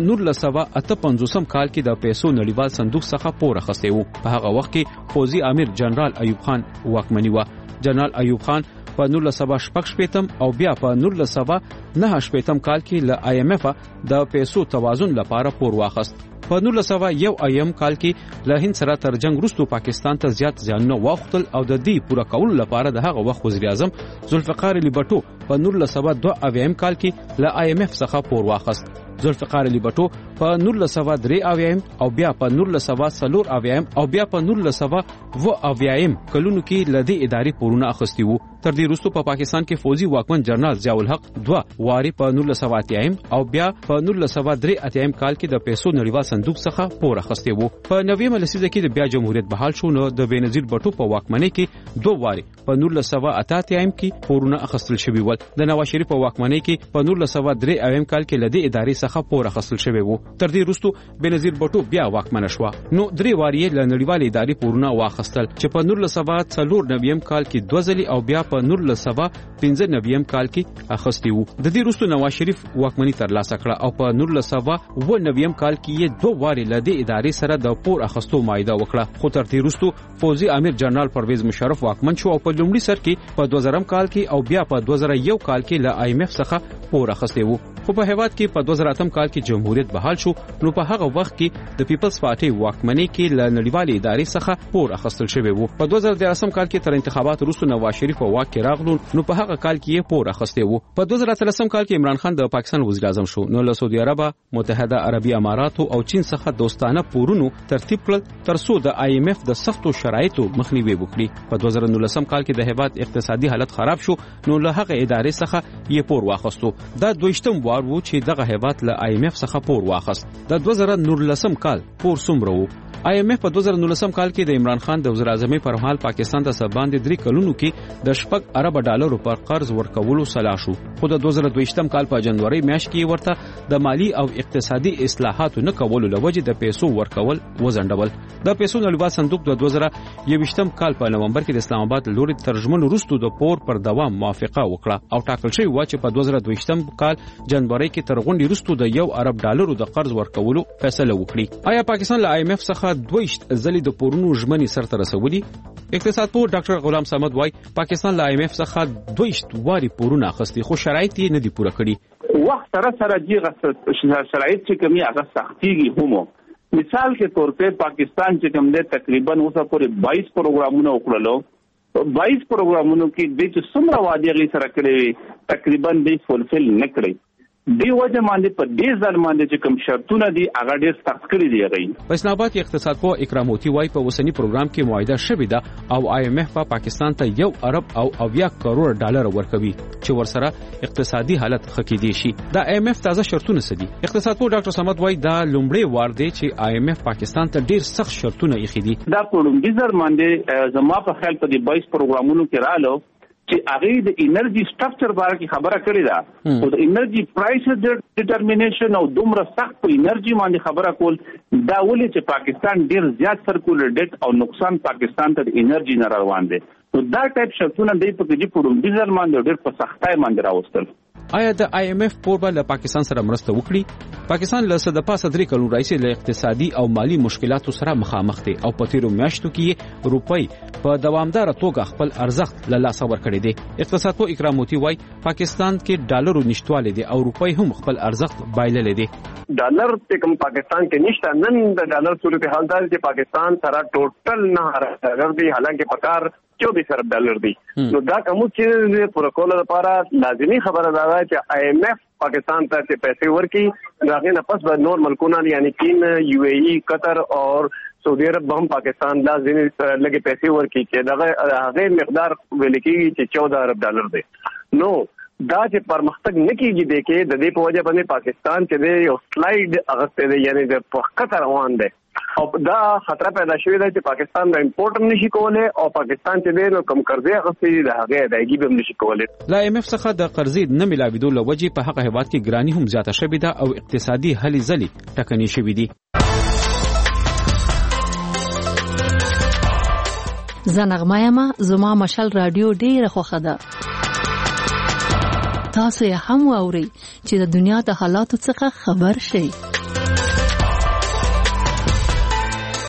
1958 کال کې د پیسو نړیوال صندوق څخه پور اخیستی وو. په هغه وخت کې فوزي امیر جنرال ایوب خان واکمني و. جنرال ایوب خان په 1986 او بیا په 1989 کال کې له IMF د پیسو توازن لپاره پور واخیست. په 1901 کال کې له هند سره تر جنگ وروسته پاکستان ته زیات زیانونه واوښتل او د دې پوره کولو لپاره د هغه وخت وزیر اعظم ذوالفقار علي بټو په 1902 کال کې له IMF څخه پور واخیست. ذوالفقار علي بټو په 1903 او بیا په 1904 او بیا په 1909 کلونو کې له دې ادارې پورونه اخیستي وو. تر دې وروسته په پاکستان کې فوزي واکمن جنرال ضیاء الحق 2 واري په 1908 او بیا په 1903 کال کې د پیسو نړیوال صندوق څخه پور اخیستی وو. په 90 لسیزه کې د بیا جمهوریت بحال شو، نو د بېنظیر بټو په واکمنۍ کې 2 واري په 1988 کې پورونه اخیستل شوي ول. د نواز شریف په واکمنۍ کې په 1903 کال کې له دې ادارې څخه پور اخیستل شوی وو. تر دې وروسته بېنظیر بټو بیا واکمنه شو، نو 3 واري له نړیوال ادارې پورونه واخیستل چې په 1994 کال کې 2 ځلې او بیا په 1995 کال کې اخیستی وو. د دې وروسته نواز شریف واکمني ترلاسه کړه او په 1999 کال کې یې 2 واري له دې ادارې سره د پور اخیستو معاهده وکړه. خو تر دې وروسته فوزي امیر جنرال پرویز مشرف واکمن شو او په لومړي سر کې په 2000 کال کې او بیا په 2001 کال کې له IMF څخه پور اخیستی وو. خو په هیواد کې په 2008 کال کې جمهوریت بحال شو، نو په هغه وخت کې د پیپلز پارټي واکمنۍ کې له نړیوالې ادارې څخه پور اخیستل شوی وو. په 2013 کال کې تر انتخاباتو وروسته نواز شریف واک کې راغلو، نو په هغه کال کې یې پور اخیستی وو. په 2013 کال کې عمران خان د پاکستان وزیر اعظم شو، نو له سعودي عرب، متحده عربي اماراتو او چین څخه دوستانه پورونو ترتیب کړل ترڅو د IMF د سختو شرایطو مخنیوي وکړي. په 2019 کال کې د هیواد اقتصادي حالت خراب شو، نو له هغه ادارې څخه یې پور واخیستو. دا 22م وار وو چې دغه هیواد له IMF څخه پور واخیست. د 2019 کال پور څومره وو؟ IMF په 2019 کال کې د عمران خان د وزیر اعظمۍ پر مهال پاکستان ته سباندې 3 کلونو کې د 6 ارب ډالرو پر قرض ورکولو سلا شو. خو د 2022 کال په جنوري میاشت کې ورته د مالی او اقتصادي اصلاحاتو نه کولو لوجه د پیسو ورکول وزندول. د پیسو نړیوال صندوق د 2021 کال په نومبر کې د اسلام آباد لوري ترجمن وروسته د پور پر دوام موافقه وکړه او ټاکل شوی و چې په 2022 کال جنوري کې تر غونډې وروسته د 1 ارب ډالرو د قرض ورکولو فیصله وکړي. آیا پاکستان له IMF څخه 22 ځلې د پورونو ژمنې سرته رسولي؟ اقتصاد پوه ډاکټر غلام صمد وایي پاکستان له IMF څخه 22 واري پورونه اخیستي، خو شرایط یې نه دي پوره کړي. وخت سره دغه شرایط چې کومي هغه سختيږي هم. مثال کے طور پہ پاکستان چې کوم دی تقریبا اوسه پورې 22 پروګرامونه وکړلو. 22 پروګرامونو کې د څومره وعده غي سره کړې تقریبا د فولفل نه کړې. دی وجه باندې په دې ځل باندې چې کوم شرطونه دي هغه ډېر سخت کړي دي غوي. په اسلام آباد کې اقتصاد پوه اکرام موتی وايي په اوسنی پروګرام کې معاهده شوې ده او IMF په پاکستان ته 1 ارب او 70 کروڑ ډالر ورکوي چې ورسره اقتصادي حالت ښه کېدی شي. دا IMF تازه شرطونه سدي. اقتصاد پوه ډاکټر صمد وايي دا لومړی وار دی چې IMF پاکستان ته ډېر سخت شرطونه ایښي دي. دا په لومړي ځل باندې زما په خیال په دې 22 پروګرامونو کې رالو چې هغه د انرژي سټرکچر باره کې خبره کړې ده او د انرژي پرایس ډیټرمینیشن او دومره سخت په انرژي باندې خبره کول دا ولې چې پاکستان ډیر زیات سرکولر ډیټ او نقصان پاکستان ته د انرژي نه روان دي. نو دا ټایپ شرطونه دی په کې په ډیزل باندې ډیر په سختۍ باندې راوستل. آیا د IMF پوربه له پاکستان سره مرسته وکړي؟ پاکستان له د پاسه 3 کلونو راځي له اقتصادي او مالی مشکلاتو سره مخامخ دي او په تیرو میاشتو کې روپۍ په دوامدار توګه خپل ارزښت له لاسه ورکړی دی. اقتصاد پوه اکرام موتی وايي پاکستان کې ډالرو نشټوالی دي او روپۍ هم خپل ارزښت بایللې دي. ډالر ته کوم پاکستان کې نشته. نن د ډالر صورت حال دا چې پاکستان سره ټوټل نه ډالر دی حالانکه پکار 24 ارب ډالر دی. نو دا کوم چې پر کول لپاره لازمي خبره ده چې IMF پاکستان ته پیسې ورکړي راغې نه پس به نور ملکونه یعنی چین UAE قطر اور سعودي عرب هم پاکستان لازمي لګي پیسې ورکړي چې دغه مقدار ویل کېږي چې 14 ارب ډالر دی. نو دا چې پرمختګ نکېږي د کې د دې په وجه باندې پاکستان چې دی یو سلایډ اغسته دی یعنی د پخکته روان دی او دا خطر پیدا شوی دی چې پاکستان د امپورټ هم نشي کولای او پاکستان چې دی نو کم قرضې اغستې دي د هغه ادایګي به هم نشي کولای. لا IMF څخه د قرضې نه ملاویدو له وجې په هغه هیواد کې ګرانی هم زیاته شوې ده او اقتصادي هلې ځلې ټکنۍ شوې دي. زه نغمه یم. زما مشال رادیو ډیره خوښه ده. تاسو یې هم واورئ چې د دنیا د حالاتو څخه خبر شئ.